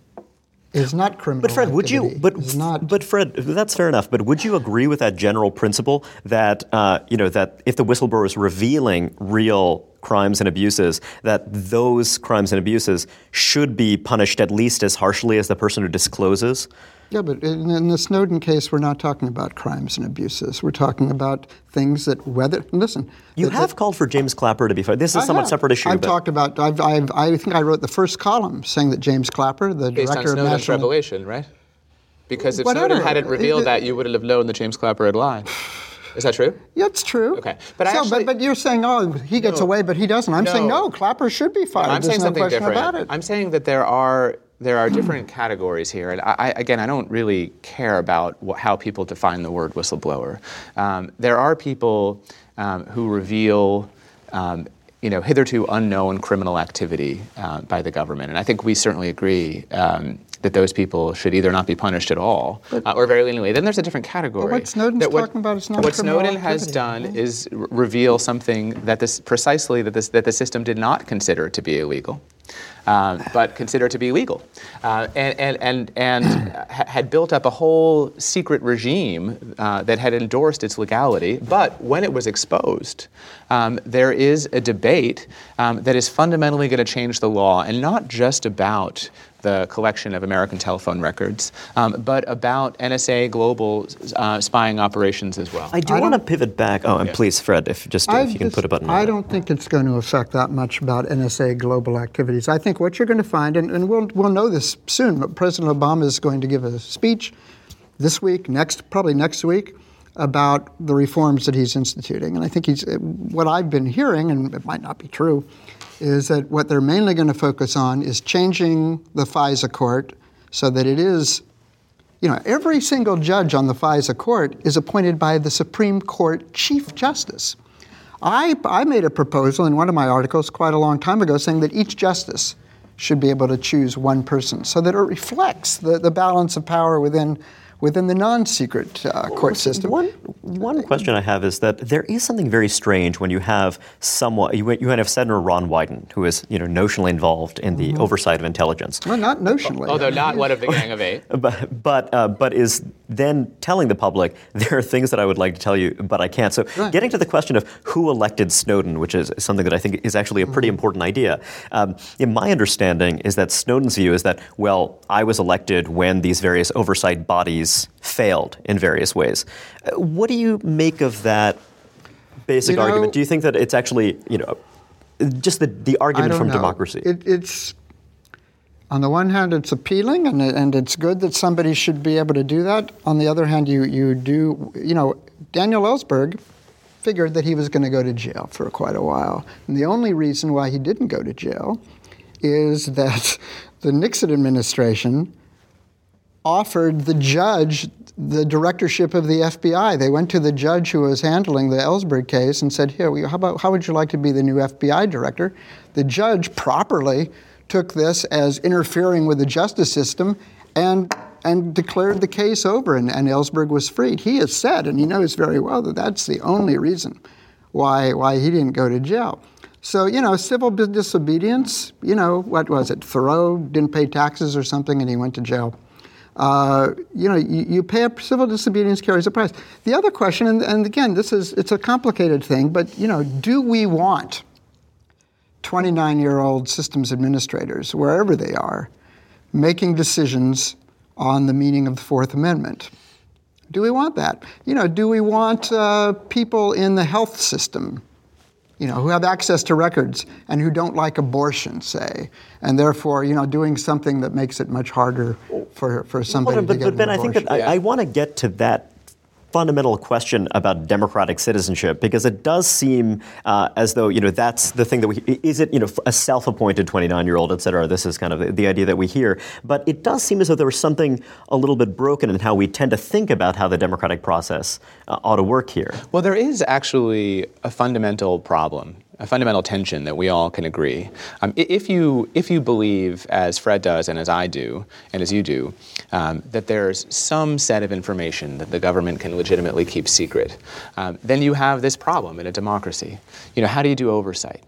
is not criminal. But Fred, activity. But Fred, that's fair enough. But would you agree with that general principle that that if the whistleblower is revealing real crimes and abuses, that those crimes and abuses should be punished at least as harshly as the person who discloses? Yeah, but in the Snowden case, we're not talking about crimes and abuses. We're talking about things that listen. You have called for James Clapper to be fired. This is a somewhat separate issue. I think I wrote the first column saying that James Clapper, the Based director on of Snowden's national... revelation, right? Because if Snowden hadn't revealed that, you would have known that James Clapper had lied. Is that true? Yeah, it's true. Okay. But you're saying, he gets away, but he doesn't. I'm saying, no, Clapper should be fired. I'm saying something different. About it. I'm saying that there are different categories here, and I don't really care about how people define the word whistleblower. There are people who reveal, hitherto unknown criminal activity by the government, and I think we certainly agree that those people should either not be punished at all or very leniently. Then there's a different category. But what Snowden's talking about is not what criminal Snowden activity. has done is reveal something that the system did not consider to be illegal. But considered to be legal, and had built up a whole secret regime that had endorsed its legality. But when it was exposed, there is a debate that is fundamentally going to change the law, and not just about the collection of American telephone records, but about NSA global spying operations as well. I want to pivot back. Please, Fred, if you can put a button on I that. don't think it's going to affect that much about NSA global activities. I think what you're going to find, and we'll know this soon, but President Obama is going to give a speech this week, probably next week, about the reforms that he's instituting. And I think what I've been hearing, and it might not be true, is that what they're mainly going to focus on is changing the FISA court so that it is, every single judge on the FISA court is appointed by the Supreme Court Chief Justice. I made a proposal in one of my articles quite a long time ago saying that each justice should be able to choose one person so that it reflects the balance of power within the non-secret court system. One question I have is that there is something very strange when you have you have Senator Ron Wyden, who is notionally involved in the oversight of intelligence. Well, not notionally. Although not one of the Gang of Eight. But is then telling the public, there are things that I would like to tell you, but I can't. So getting to the question of who elected Snowden, which is something that I think is actually a pretty important idea. My understanding is that Snowden's view is that, well, I was elected when these various oversight bodies failed in various ways. What do you make of that basic argument? Do you think that it's actually, just the argument from democracy? It's on the one hand, it's appealing, and it's good that somebody should be able to do that. On the other hand, you do, Daniel Ellsberg figured that he was going to go to jail for quite a while. And the only reason why he didn't go to jail is that the Nixon administration offered the judge the directorship of the FBI. They went to the judge who was handling the Ellsberg case and said, "Here, how would you like to be the new FBI director?" The judge properly took this as interfering with the justice system and declared the case over, and Ellsberg was freed. He has said, and he knows very well, that that's the only reason why he didn't go to jail. So, civil disobedience, what was it? Thoreau didn't pay taxes or something and he went to jail. You pay a civil disobedience carries a price. The other question, and again, it's a complicated thing, but, do we want 29-year-old systems administrators, wherever they are, making decisions on the meaning of the Fourth Amendment? Do we want that? Do we want people in the health system, who have access to records and who don't like abortion, say, and therefore, doing something that makes it much harder for somebody to get an abortion? But Ben, I think that I want to get to that fundamental question about democratic citizenship, because it does seem as though, that's the thing that is it, a self-appointed 29-year-old, et cetera. This is kind of the idea that we hear. But it does seem as though there was something a little bit broken in how we tend to think about how the democratic process ought to work here. Well, there is actually a fundamental problem, a fundamental tension that we all can agree. If you believe, as Fred does and as I do and as you do, that there's some set of information that the government can legitimately keep secret, then you have this problem in a democracy. How do you do oversight?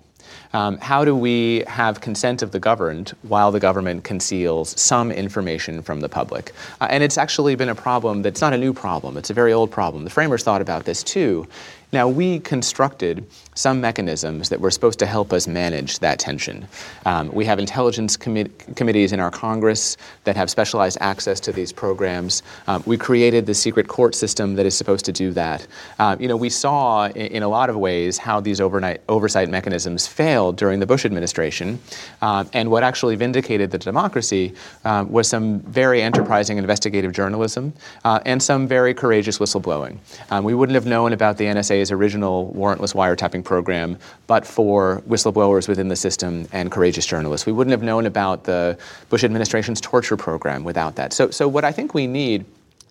How do we have consent of the governed while the government conceals some information from the public? And it's actually been a problem that's not a new problem. It's a very old problem. The framers thought about this too. Now, we constructed some mechanisms that were supposed to help us manage that tension. We have intelligence committees in our Congress that have specialized access to these programs. We created the secret court system that is supposed to do that. We saw in a lot of ways how these oversight mechanisms failed during the Bush administration. And what actually vindicated the democracy was some very enterprising investigative journalism and some very courageous whistleblowing. We wouldn't have known about the NSA's original warrantless wiretapping program, but for whistleblowers within the system and courageous journalists. We wouldn't have known about the Bush administration's torture program without that. So what I think we need,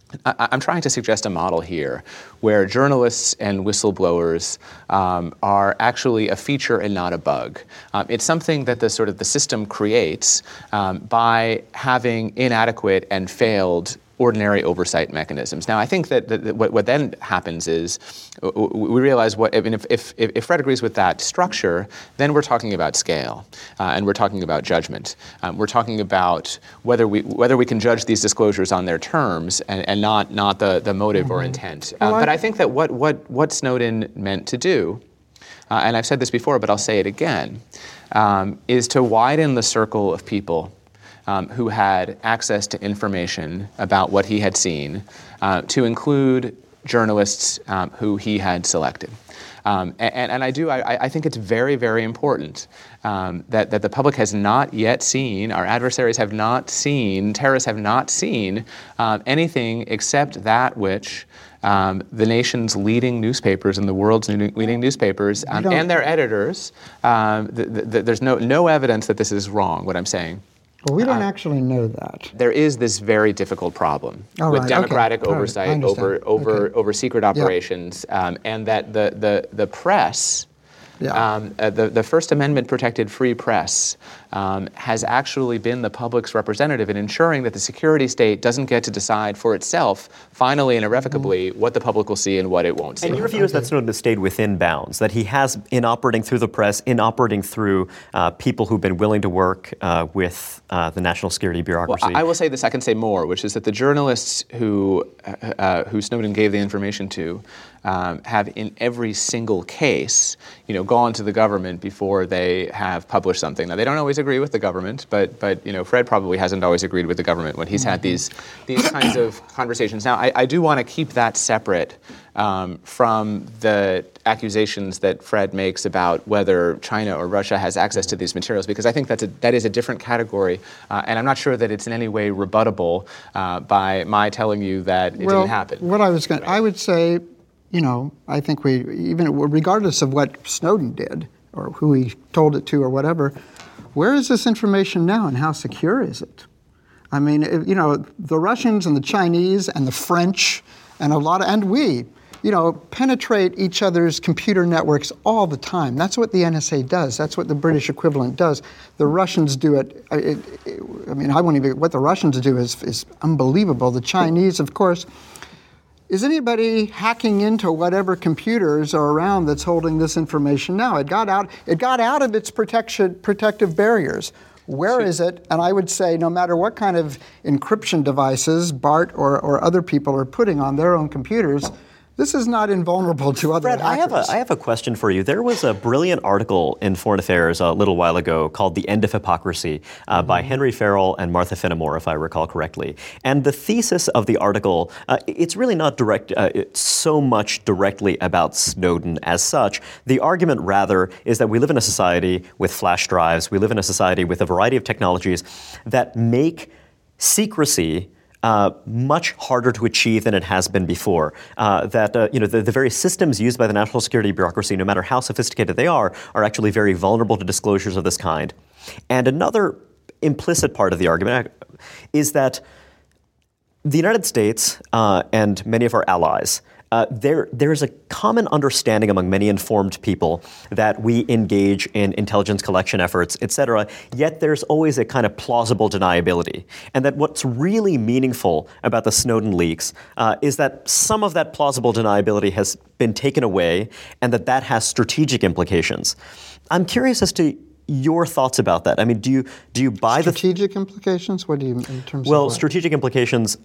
I'm trying to suggest a model here where journalists and whistleblowers are actually a feature and not a bug. It's something that the system creates by having inadequate and failed ordinary oversight mechanisms. Now, I think that what then happens is we realize if Fred agrees with that structure, then we're talking about scale, and we're talking about judgment. We're talking about whether we can judge these disclosures on their terms and not the motive or intent. But I think that what Snowden meant to do, and I've said this before, but I'll say it again, is to widen the circle of people who had access to information about what he had seen, to include journalists who he had selected. I think it's very, very important that the public has not yet seen, our adversaries have not seen, terrorists have not seen anything except that which the nation's leading newspapers and the world's leading newspapers and their editors, there's no evidence that this is wrong, what I'm saying. Well, we don't actually know that. There is this very difficult problem with democratic oversight over secret operations, and that the press The First Amendment protected free press has actually been the public's representative in ensuring that the security state doesn't get to decide for itself, finally and irrevocably, what the public will see and what it won't see. And your view is that Snowden has stayed within bounds, that he has, in operating through the press, in operating through people who've been willing to work with the national security bureaucracy. Well, I will say this, I can say more, which is that the journalists who Snowden gave the information to have in every single case, gone to the government before they have published something. Now, they don't always agree with the government, but Fred probably hasn't always agreed with the government when he's had these kinds of conversations. Now, I do want to keep that separate from the accusations that Fred makes about whether China or Russia has access to these materials, because I think that is a different category, and I'm not sure that it's in any way rebuttable by my telling you that it didn't happen. I would say, I think regardless of what Snowden did or who he told it to or whatever, where is this information now and how secure is it? I mean, the Russians and the Chinese and the French and we penetrate each other's computer networks all the time. That's what the NSA does. That's what the British equivalent does. The Russians do it. What the Russians do is unbelievable. The Chinese, of course. Is anybody hacking into whatever computers are around that's holding this information now? It got out of its protective barriers. Where is it? And I would say no matter what kind of encryption devices Bart or other people are putting on their own computers, this is not invulnerable to other hackers. Fred, I have a question for you. There was a brilliant article in Foreign Affairs a little while ago called The End of Hypocrisy by Henry Farrell and Martha Finnemore, if I recall correctly. And the thesis of the article, it's really not so much directly about Snowden as such. The argument, rather, is that we live in a society with flash drives. We live in a society with a variety of technologies that make secrecy much harder to achieve than it has been before. The very systems used by the national security bureaucracy, no matter how sophisticated they are actually very vulnerable to disclosures of this kind. And another implicit part of the argument is that the United States and many of our allies, there is a common understanding among many informed people that we engage in intelligence collection efforts, et cetera, yet there's always a kind of plausible deniability. And that what's really meaningful about the Snowden leaks is that some of that plausible deniability has been taken away and that has strategic implications. I'm curious as to your thoughts about that. I mean, do you buy strategic implications? What do you in terms of? Well, strategic implications.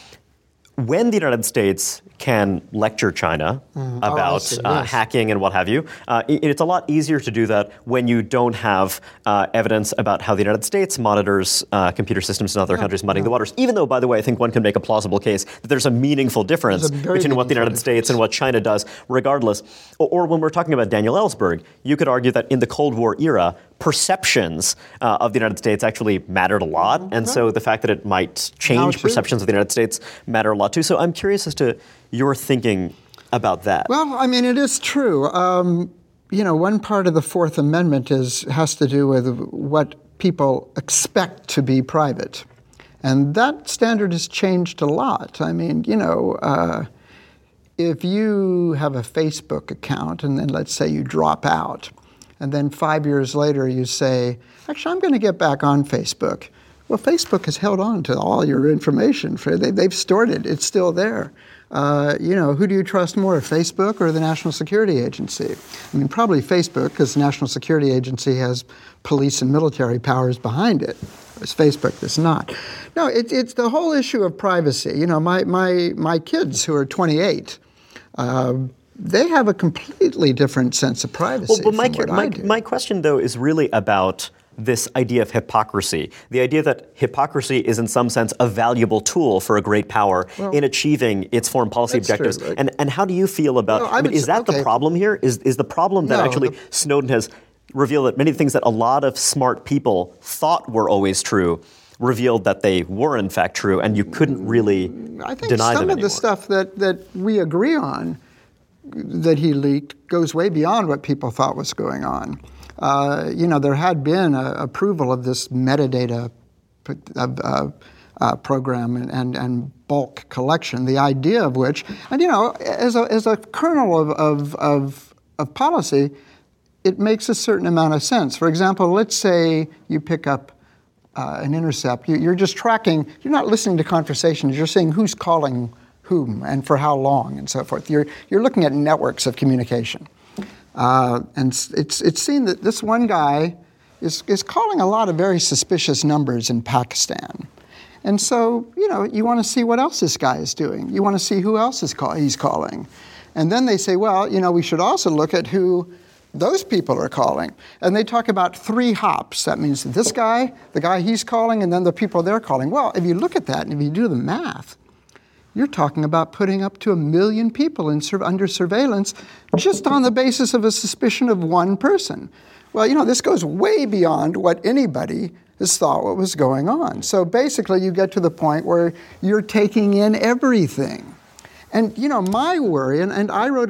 When the United States can lecture China about hacking and what have you, it's a lot easier to do that when you don't have evidence about how the United States monitors computer systems in other countries muddying the waters. Even though, by the way, I think one can make a plausible case that there's a meaningful difference between what the United States and what China does, regardless. Or when we're talking about Daniel Ellsberg, you could argue that in the Cold War era, perceptions of the United States actually mattered a lot. And so the fact that it might change perceptions of the United States matter a lot too. So I'm curious as to your thinking about that. Well, I mean, it is true. One part of the Fourth Amendment has to do with what people expect to be private. And that standard has changed a lot. I mean, if you have a Facebook account and then let's say you drop out, and then 5 years later you say, actually, I'm going to get back on Facebook. Well, Facebook has held on to all your information. They've stored it. It's still there. Who do you trust more, Facebook or the National Security Agency? I mean, probably Facebook, because the National Security Agency has police and military powers behind it. Whereas Facebook does not. No, it's the whole issue of privacy. My kids who are 28, they have a completely different sense of privacy from what I do. My question, though, is really about this idea of hypocrisy, the idea that hypocrisy is in some sense a valuable tool for a great power in achieving its foreign policy objectives. True, and how do you feel about, is that the problem here? Is the problem that Snowden has revealed that many things that a lot of smart people thought were always true revealed that they were in fact true and you couldn't really deny them anymore? I think some of the stuff that we agree on that he leaked goes way beyond what people thought was going on. There had been approval of this metadata program and bulk collection, the idea of which, and as a kernel of policy, it makes a certain amount of sense. For example, let's say you pick up an intercept. You're just tracking, you're not listening to conversations, you're saying who's calling whom and for how long and so forth. You're looking at networks of communication. And it's seen that this one guy is calling a lot of very suspicious numbers in Pakistan. And so, you want to see what else this guy is doing. You want to see who else he's calling. And then they say, well, we should also look at who those people are calling. And they talk about 3 hops. That means this guy, the guy he's calling, and then the people they're calling. Well, if you look at that and if you do the math, you're talking about putting up to 1 million people under surveillance just on the basis of a suspicion of one person. Well, this goes way beyond what anybody has thought what was going on. So basically, you get to the point where you're taking in everything. And my worry, and I wrote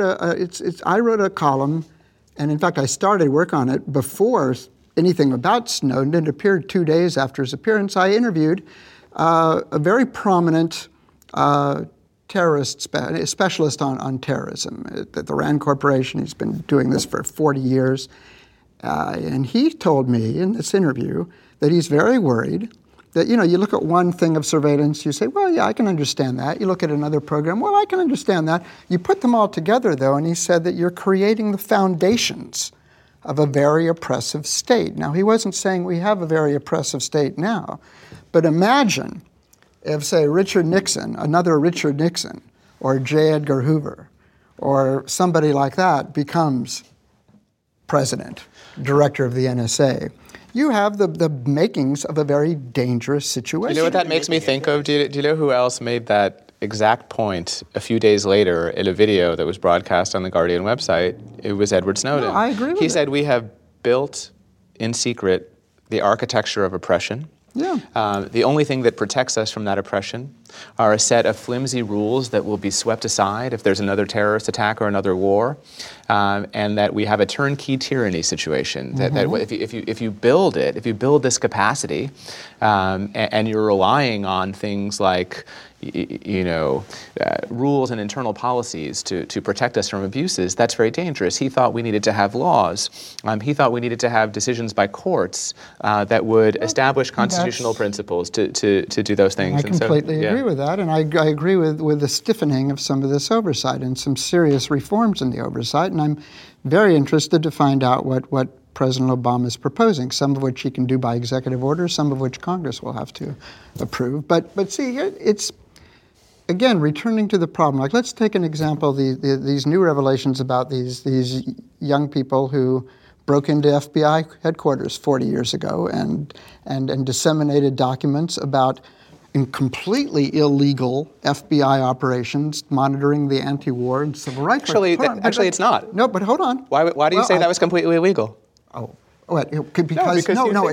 a column, and in fact, I started work on it before anything about Snowden. It appeared 2 days after his appearance. I interviewed a very prominent terrorist specialist on terrorism at the RAND Corporation. He's been doing this for 40 years. And he told me in this interview that he's very worried that, you look at one thing of surveillance, you say, well, yeah, I can understand that. You look at another program, well, I can understand that. You put them all together, though, and he said that you're creating the foundations of a very oppressive state. Now, he wasn't saying we have a very oppressive state now, but imagine if, say, another Richard Nixon, or J. Edgar Hoover, or somebody like that becomes president, director of the NSA. You have the makings of a very dangerous situation. You know what that makes me think of? Do you know who else made that exact point a few days later in a video that was broadcast on the Guardian website? It was Edward Snowden. No, I agree with He said, we have built in secret the architecture of oppression. Yeah. The only thing that protects us from that oppression are a set of flimsy rules that will be swept aside if there's another terrorist attack or another war, and that we have a turnkey tyranny situation. That if you build this capacity, and you're relying on things like rules and internal policies to protect us from abuses, that's very dangerous. He thought we needed to have laws. He thought we needed to have decisions by courts that would establish constitutional principles to do those things. I completely agree with that, and I agree with the stiffening of some of this oversight and some serious reforms in the oversight, and I'm very interested to find out what President Obama is proposing, some of which he can do by executive order, some of which Congress will have to approve. But see, it's, again, returning to the problem. Like, let's take an example, these new revelations about these young people who broke into FBI headquarters 40 years ago and disseminated documents about completely illegal FBI operations monitoring the anti-war and civil rights. Actually, it's not. No, but hold on. Why do you say that was completely illegal? Oh. Because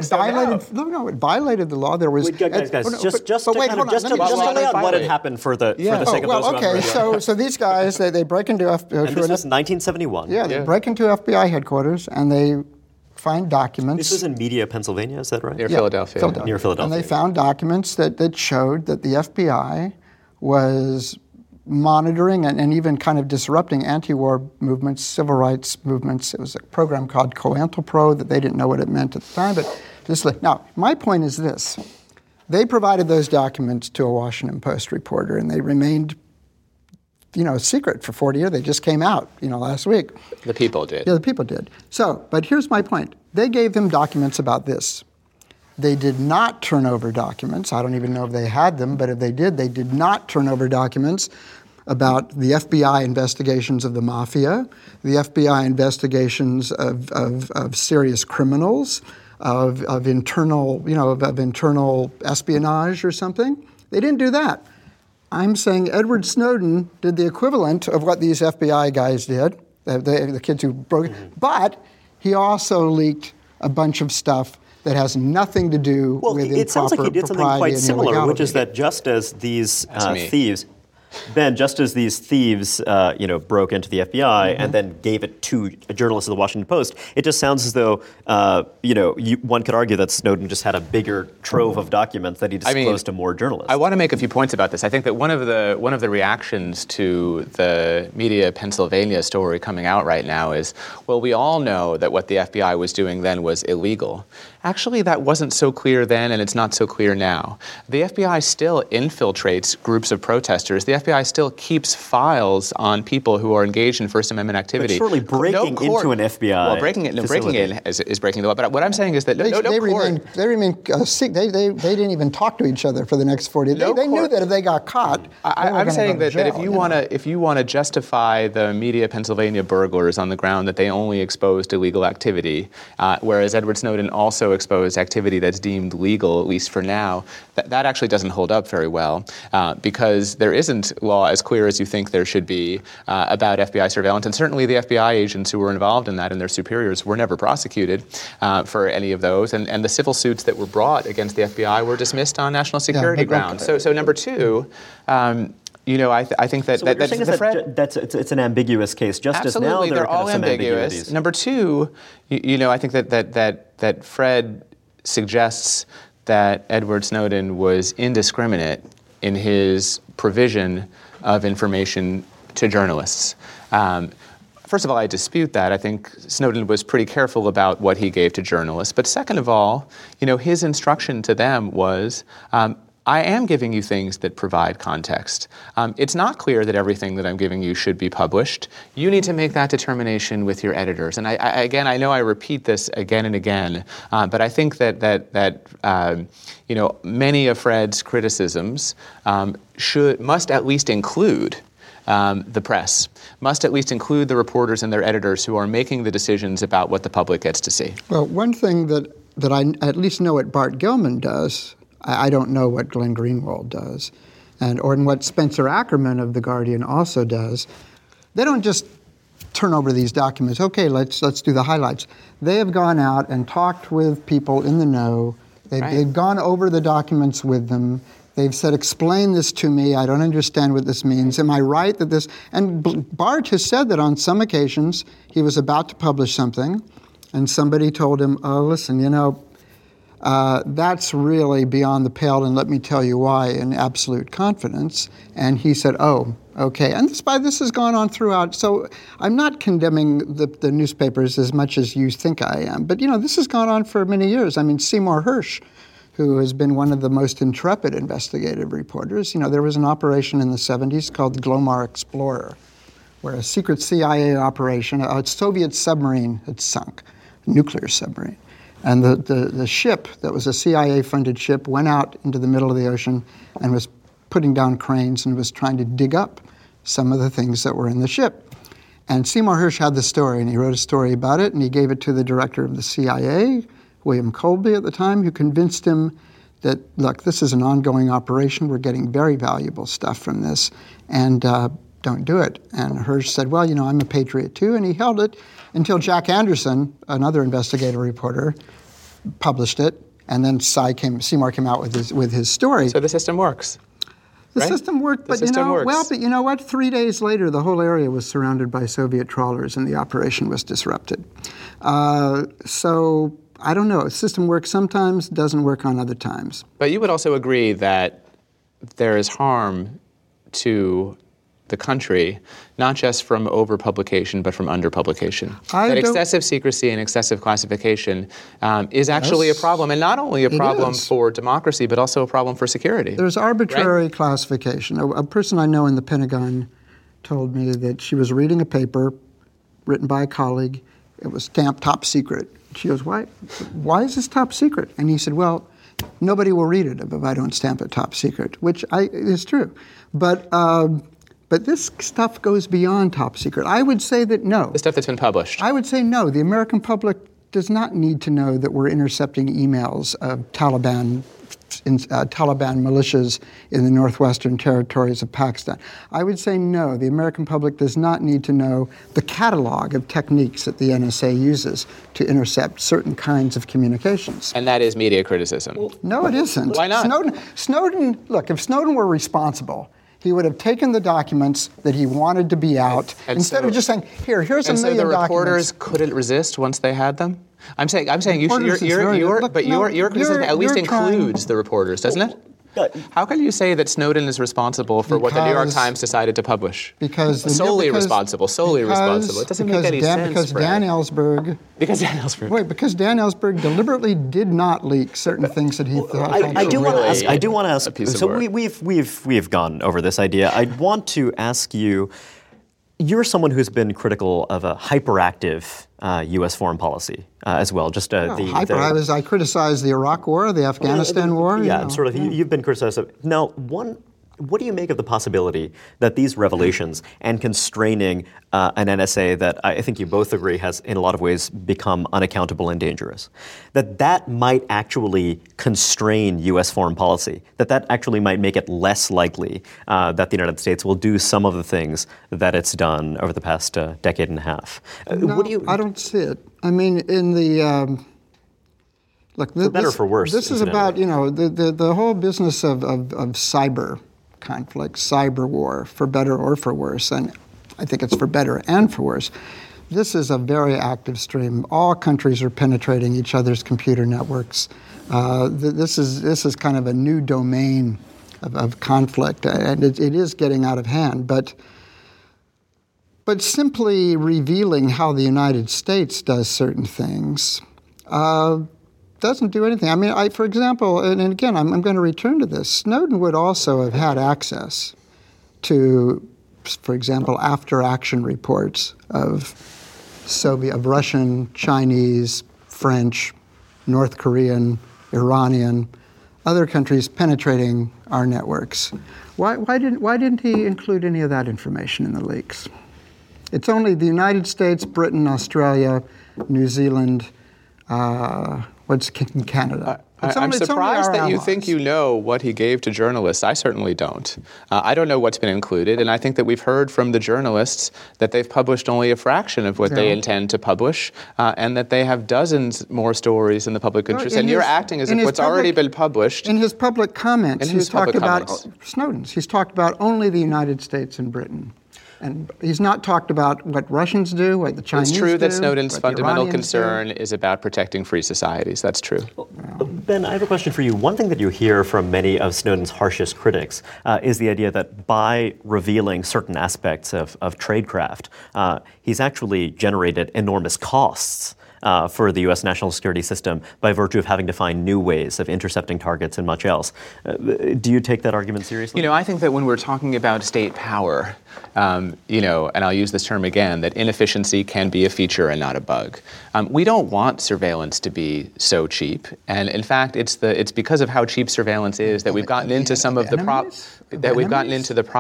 it violated the law. There was guys, just to lay out what had happened for the sake of those who okay. So these guys they break into and this was 1971. Yeah, they break into FBI headquarters and they find documents. This was in Media, Pennsylvania, is that right? Near Philadelphia. Near Philadelphia. And they found documents that showed that the FBI was monitoring and even kind of disrupting anti-war movements, civil rights movements. It was a program called COINTELPRO that they didn't know what it meant at the time. But now, my point is this. They provided those documents to a Washington Post reporter, and they remained secret for 40 years. They just came out, last week. The people did. Yeah, the people did. So, but here's my point. They gave them documents about this. They did not turn over documents. I don't even know if they had them, but if they did not turn over documents about the FBI investigations of the mafia, the FBI investigations of serious criminals, of internal espionage or something. They didn't do that. I'm saying Edward Snowden did the equivalent of what these FBI guys did, the kids who broke it, but he also leaked a bunch of stuff that has nothing to do with improper propriety. It sounds like he did something quite similar, which is that just as these thieves, Ben, just as these thieves, broke into the FBI and then gave it to a journalist of the Washington Post, it just sounds as though, one could argue that Snowden just had a bigger trove of documents that he disclosed to more journalists. I want to make a few points about this. I think that one of the reactions to the Media Pennsylvania story coming out right now is, well, we all know that what the FBI was doing then was illegal. Actually, that wasn't so clear then, and it's not so clear now. The FBI still infiltrates groups of protesters. The FBI still keeps files on people who are engaged in First Amendment activity. But surely breaking into an FBI Well, breaking in is breaking the law. But what I'm saying is that they remain sick. They didn't even talk to each other for the next 40 days. They knew that if they got caught, I'm saying that if you want to justify the Media Pennsylvania burglars on the ground that they only exposed illegal activity, whereas Edward Snowden also exposed activity that's deemed legal, at least for now, that actually doesn't hold up very well, because there isn't law as clear as you think there should be about FBI surveillance. And certainly the FBI agents who were involved in that and their superiors were never prosecuted for any of those. And the civil suits that were brought against the FBI were dismissed on national security grounds. So number two, I think that it's an ambiguous case. Just absolutely, as now there they're are all some ambiguous. Number two, I think that Fred suggests that Edward Snowden was indiscriminate in his provision of information to journalists. First of all, I dispute that. I think Snowden was pretty careful about what he gave to journalists. But second of all, his instruction to them was, I am giving you things that provide context. It's not clear that everything that I'm giving you should be published. You need to make that determination with your editors. And I know I repeat this again and again, but I think that many of Fred's criticisms must at least include the press, must at least include the reporters and their editors who are making the decisions about what the public gets to see. Well, one thing that I at least know what Bart Gellman does, I don't know what Glenn Greenwald does, or what Spencer Ackerman of The Guardian also does. They don't just turn over these documents. Okay, let's do the highlights. They have gone out and talked with people in the know. They've gone over the documents with them. They've said, explain this to me. I don't understand what this means. Am I right that this... And Bart has said that on some occasions he was about to publish something, and somebody told him, oh, listen, that's really beyond the pale, and let me tell you why, in absolute confidence. And he said, oh, okay. And this has gone on throughout. So I'm not condemning the newspapers as much as you think I am. But, this has gone on for many years. I mean, Seymour Hersh, who has been one of the most intrepid investigative reporters, there was an operation in the 70s called the Glomar Explorer, where a secret CIA operation, a Soviet submarine had sunk, a nuclear submarine. And the ship, that was a CIA-funded ship, went out into the middle of the ocean and was putting down cranes and was trying to dig up some of the things that were in the ship. And Seymour Hersh had the story, and he wrote a story about it, and he gave it to the director of the CIA, William Colby at the time, who convinced him that, look, this is an ongoing operation. We're getting very valuable stuff from this, and don't do it. And Hersh said, well, I'm a patriot too, and he held it until Jack Anderson, another investigative reporter, published it, and then Seymour came out with his story. So the system works. The system worked, but you know what? 3 days later, the whole area was surrounded by Soviet trawlers, and the operation was disrupted. So I don't know. The system works sometimes, doesn't work on other times. But you would also agree that there is harm to the country, not just from overpublication, but from underpublication. That excessive secrecy and excessive classification is actually a problem, and not only a problem for democracy, but also a problem for security. There's arbitrary classification. A person I know in the Pentagon told me that she was reading a paper written by a colleague. It was stamped top secret. She goes, why is this top secret? And he said, well, nobody will read it if I don't stamp it top secret, which is true. But this stuff goes beyond top secret. I would say that no. The stuff that's been published. I would say no. The American public does not need to know that we're intercepting emails of Taliban militias in the northwestern territories of Pakistan. I would say no. The American public does not need to know the catalog of techniques that the NSA uses to intercept certain kinds of communications. And that is media criticism. No, it isn't. Why not? Snowden, look, if Snowden were responsible, He would have taken the documents that he wanted to be out instead of just saying, here's a million documents. And so the reporters couldn't resist once they had them? I'm saying your criticism at least includes the reporters, doesn't it? How can you say that Snowden is responsible for what the New York Times decided to publish? Solely responsible. It doesn't make any sense. Because Dan Ellsberg deliberately did not leak certain things that he thought. I do want to ask. So we've gone over this idea. I want to ask you. You're someone who's been critical of a hyperactive U.S. foreign policy as well. I criticized the Iraq War, the Afghanistan War. Yeah, you've been criticized. Now, what do you make of the possibility that these revelations and constraining an NSA that I think you both agree has, in a lot of ways, become unaccountable and dangerous, that might actually constrain U.S. foreign policy, that actually might make it less likely that the United States will do some of the things that it's done over the past decade and a half? No, I don't see it. I mean, in the... Look, for better or for worse. This is about, the whole business of cyber conflict, cyber war, for better or for worse, and I think it's for better and for worse. This is a very active stream. All countries are penetrating each other's computer networks. This is kind of a new domain of conflict, and it is getting out of hand. But simply revealing how the United States does certain things doesn't do anything. I mean, for example, and again, I'm going to return to this, Snowden would also have had access to, for example, after-action reports of Russian, Chinese, French, North Korean, Iranian, other countries penetrating our networks. Why didn't he include any of that information in the leaks? It's only the United States, Britain, Australia, New Zealand, Canada. I'm surprised that you think you know what he gave to journalists. I certainly don't. I don't know what's been included, and I think that we've heard from the journalists that they've published only a fraction of what they intend to publish, and that they have dozens more stories in the public interest. And you're acting as if what's already been published. In his public comments, he's talked about Snowden's. He's talked about only the United States and Britain. And he's not talked about what Russians do, what the Chinese do. It's true that Snowden's fundamental concern is about protecting free societies. That's true. Ben, I have a question for you. One thing that you hear from many of Snowden's harshest critics is the idea that by revealing certain aspects of tradecraft, he's actually generated enormous costs for the U.S. national security system by virtue of having to find new ways of intercepting targets and much else. Do you take that argument seriously? I think that when we're talking about state power, and I'll use this term again, that inefficiency can be a feature and not a bug. We don't want surveillance to be so cheap, and in fact, it's because of how cheap surveillance is that we've gotten into some of the problems that we've gotten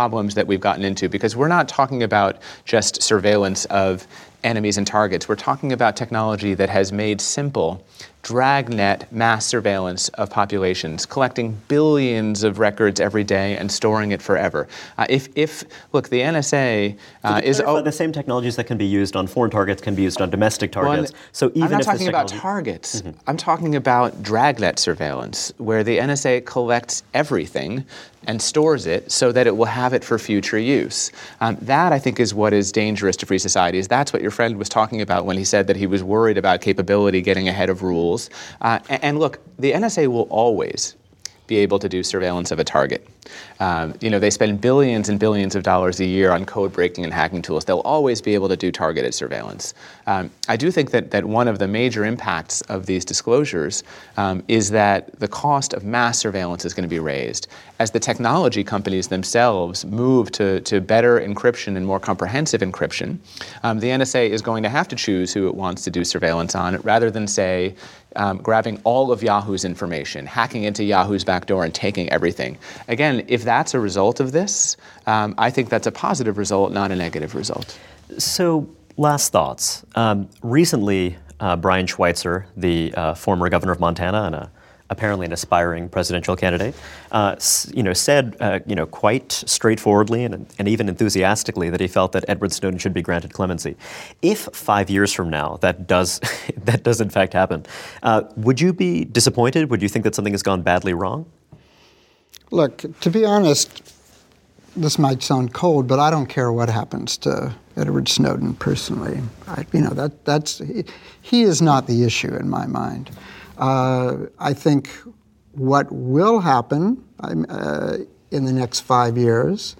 into, because we're not talking about just surveillance of enemies and targets. We're talking about technology that has made simple dragnet mass surveillance of populations, collecting billions of records every day and storing it forever. Look, the NSA is the same technologies that can be used on foreign targets can be used on domestic targets. So even I'm not talking about targets. Mm-hmm. I'm talking about dragnet surveillance, where the NSA collects everything and stores it so that it will have it for future use. That, I think, is what is dangerous to free societies. That's what your friend was talking about when he said that he was worried about capability getting ahead of rules. And look, the NSA will always be able to do surveillance of a target. They spend billions and billions of dollars a year on code breaking and hacking tools. They'll always be able to do targeted surveillance. I do think that one of the major impacts of these disclosures is that the cost of mass surveillance is going to be raised. As the technology companies themselves move to better encryption and more comprehensive encryption, the NSA is going to have to choose who it wants to do surveillance on, rather than, say, grabbing all of Yahoo's information, hacking into Yahoo's backdoor and taking everything. Again, if that's a result of this, I think that's a positive result, not a negative result. So, last thoughts. Recently, Brian Schweitzer, the former governor of Montana and apparently an aspiring presidential candidate, said quite straightforwardly and even enthusiastically that he felt that Edward Snowden should be granted clemency. If 5 years from now that does in fact happen, would you be disappointed? Would you think that something has gone badly wrong? Look, to be honest, this might sound cold, but I don't care what happens to Edward Snowden personally. He is not the issue in my mind. I think what will happen in the next 5 years,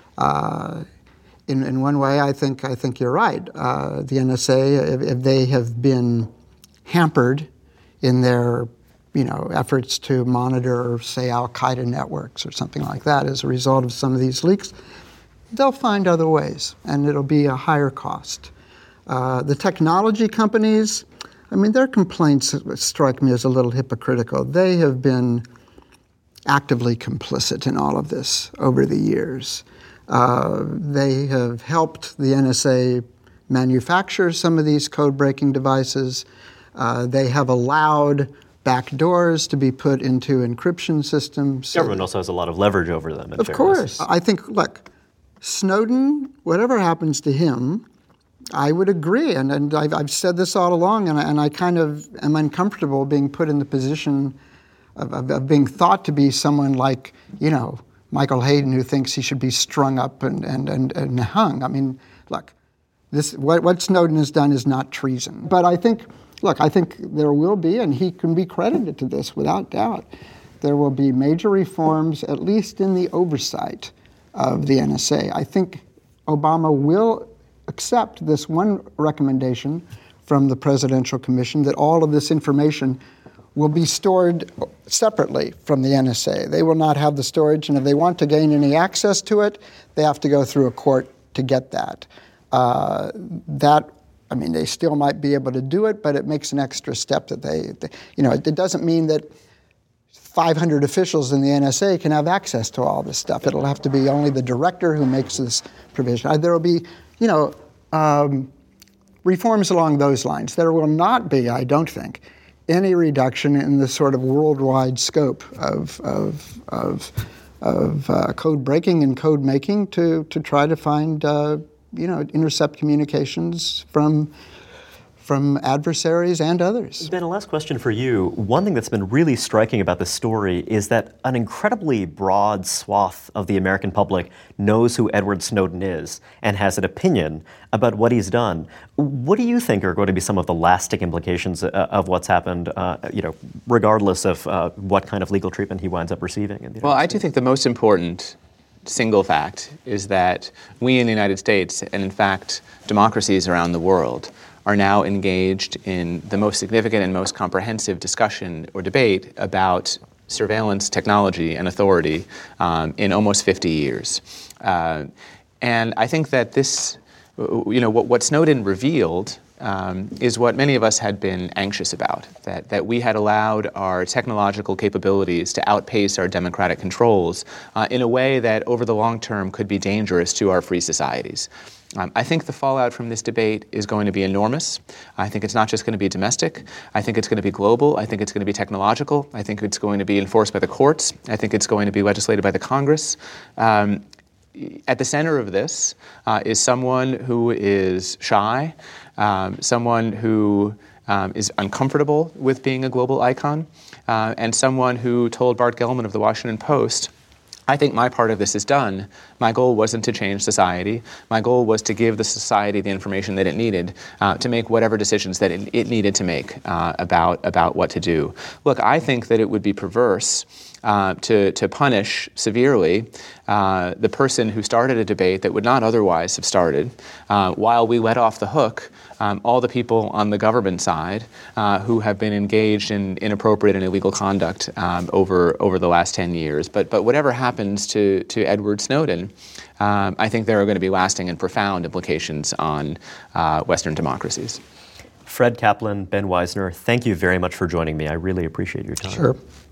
in one way, I think you're right. The NSA, if they have been hampered in their efforts to monitor, say, Al-Qaeda networks or something like that as a result of some of these leaks, they'll find other ways, and it'll be a higher cost. The technology companies, their complaints strike me as a little hypocritical. They have been actively complicit in all of this over the years. They have helped the NSA manufacture some of these code-breaking devices. They have allowed backdoors to be put into encryption systems. Government also has a lot of leverage over them. Of course. I think, look, Snowden, whatever happens to him, I would agree, and I've said this all along, and I kind of am uncomfortable being put in the position of being thought to be someone like, Michael Hayden, who thinks he should be strung up and hung. Look, what Snowden has done is not treason. But I think there will be, and he can be credited to this without doubt, there will be major reforms, at least in the oversight of the NSA. I think Obama will accept this one recommendation from the Presidential Commission that all of this information will be stored separately from the NSA. They will not have the storage, and if they want to gain any access to it, they have to go through a court to get that. They still might be able to do it, but it makes an extra step that it doesn't mean that 500 officials in the NSA can have access to all this stuff. It'll have to be only the director who makes this provision. There will be, reforms along those lines. There will not be, I don't think, any reduction in the sort of worldwide scope of code breaking and code making to try to find, intercept communications from adversaries and others. Ben, a last question for you. One thing that's been really striking about this story is that an incredibly broad swath of the American public knows who Edward Snowden is and has an opinion about what he's done. What do you think are going to be some of the lasting implications of what's happened, regardless of what kind of legal treatment he winds up receiving in the United States? I do think the most important single fact is that we in the United States, and in fact democracies around the world, are now engaged in the most significant and most comprehensive discussion or debate about surveillance technology and authority in almost 50 years. And I think that this, what Snowden revealed is what many of us had been anxious about, that we had allowed our technological capabilities to outpace our democratic controls in a way that over the long term could be dangerous to our free societies. I think the fallout from this debate is going to be enormous. I think it's not just going to be domestic. I think it's going to be global. I think it's going to be technological. I think it's going to be enforced by the courts. I think it's going to be legislated by the Congress. At the center of this is someone who is shy, someone who is uncomfortable with being a global icon, and someone who told Bart Gellman of the Washington Post, I think my part of this is done. My goal wasn't to change society. My goal was to give the society the information that it needed to make whatever decisions that it needed to make about what to do. Look, I think that it would be perverse to punish severely the person who started a debate that would not otherwise have started, while we let off the hook all the people on the government side who have been engaged in inappropriate and illegal conduct over the last 10 years. But whatever happens to Edward Snowden, I think there are going to be lasting and profound implications on Western democracies. Fred Kaplan, Ben Wizner, thank you very much for joining me. I really appreciate your time. Sure.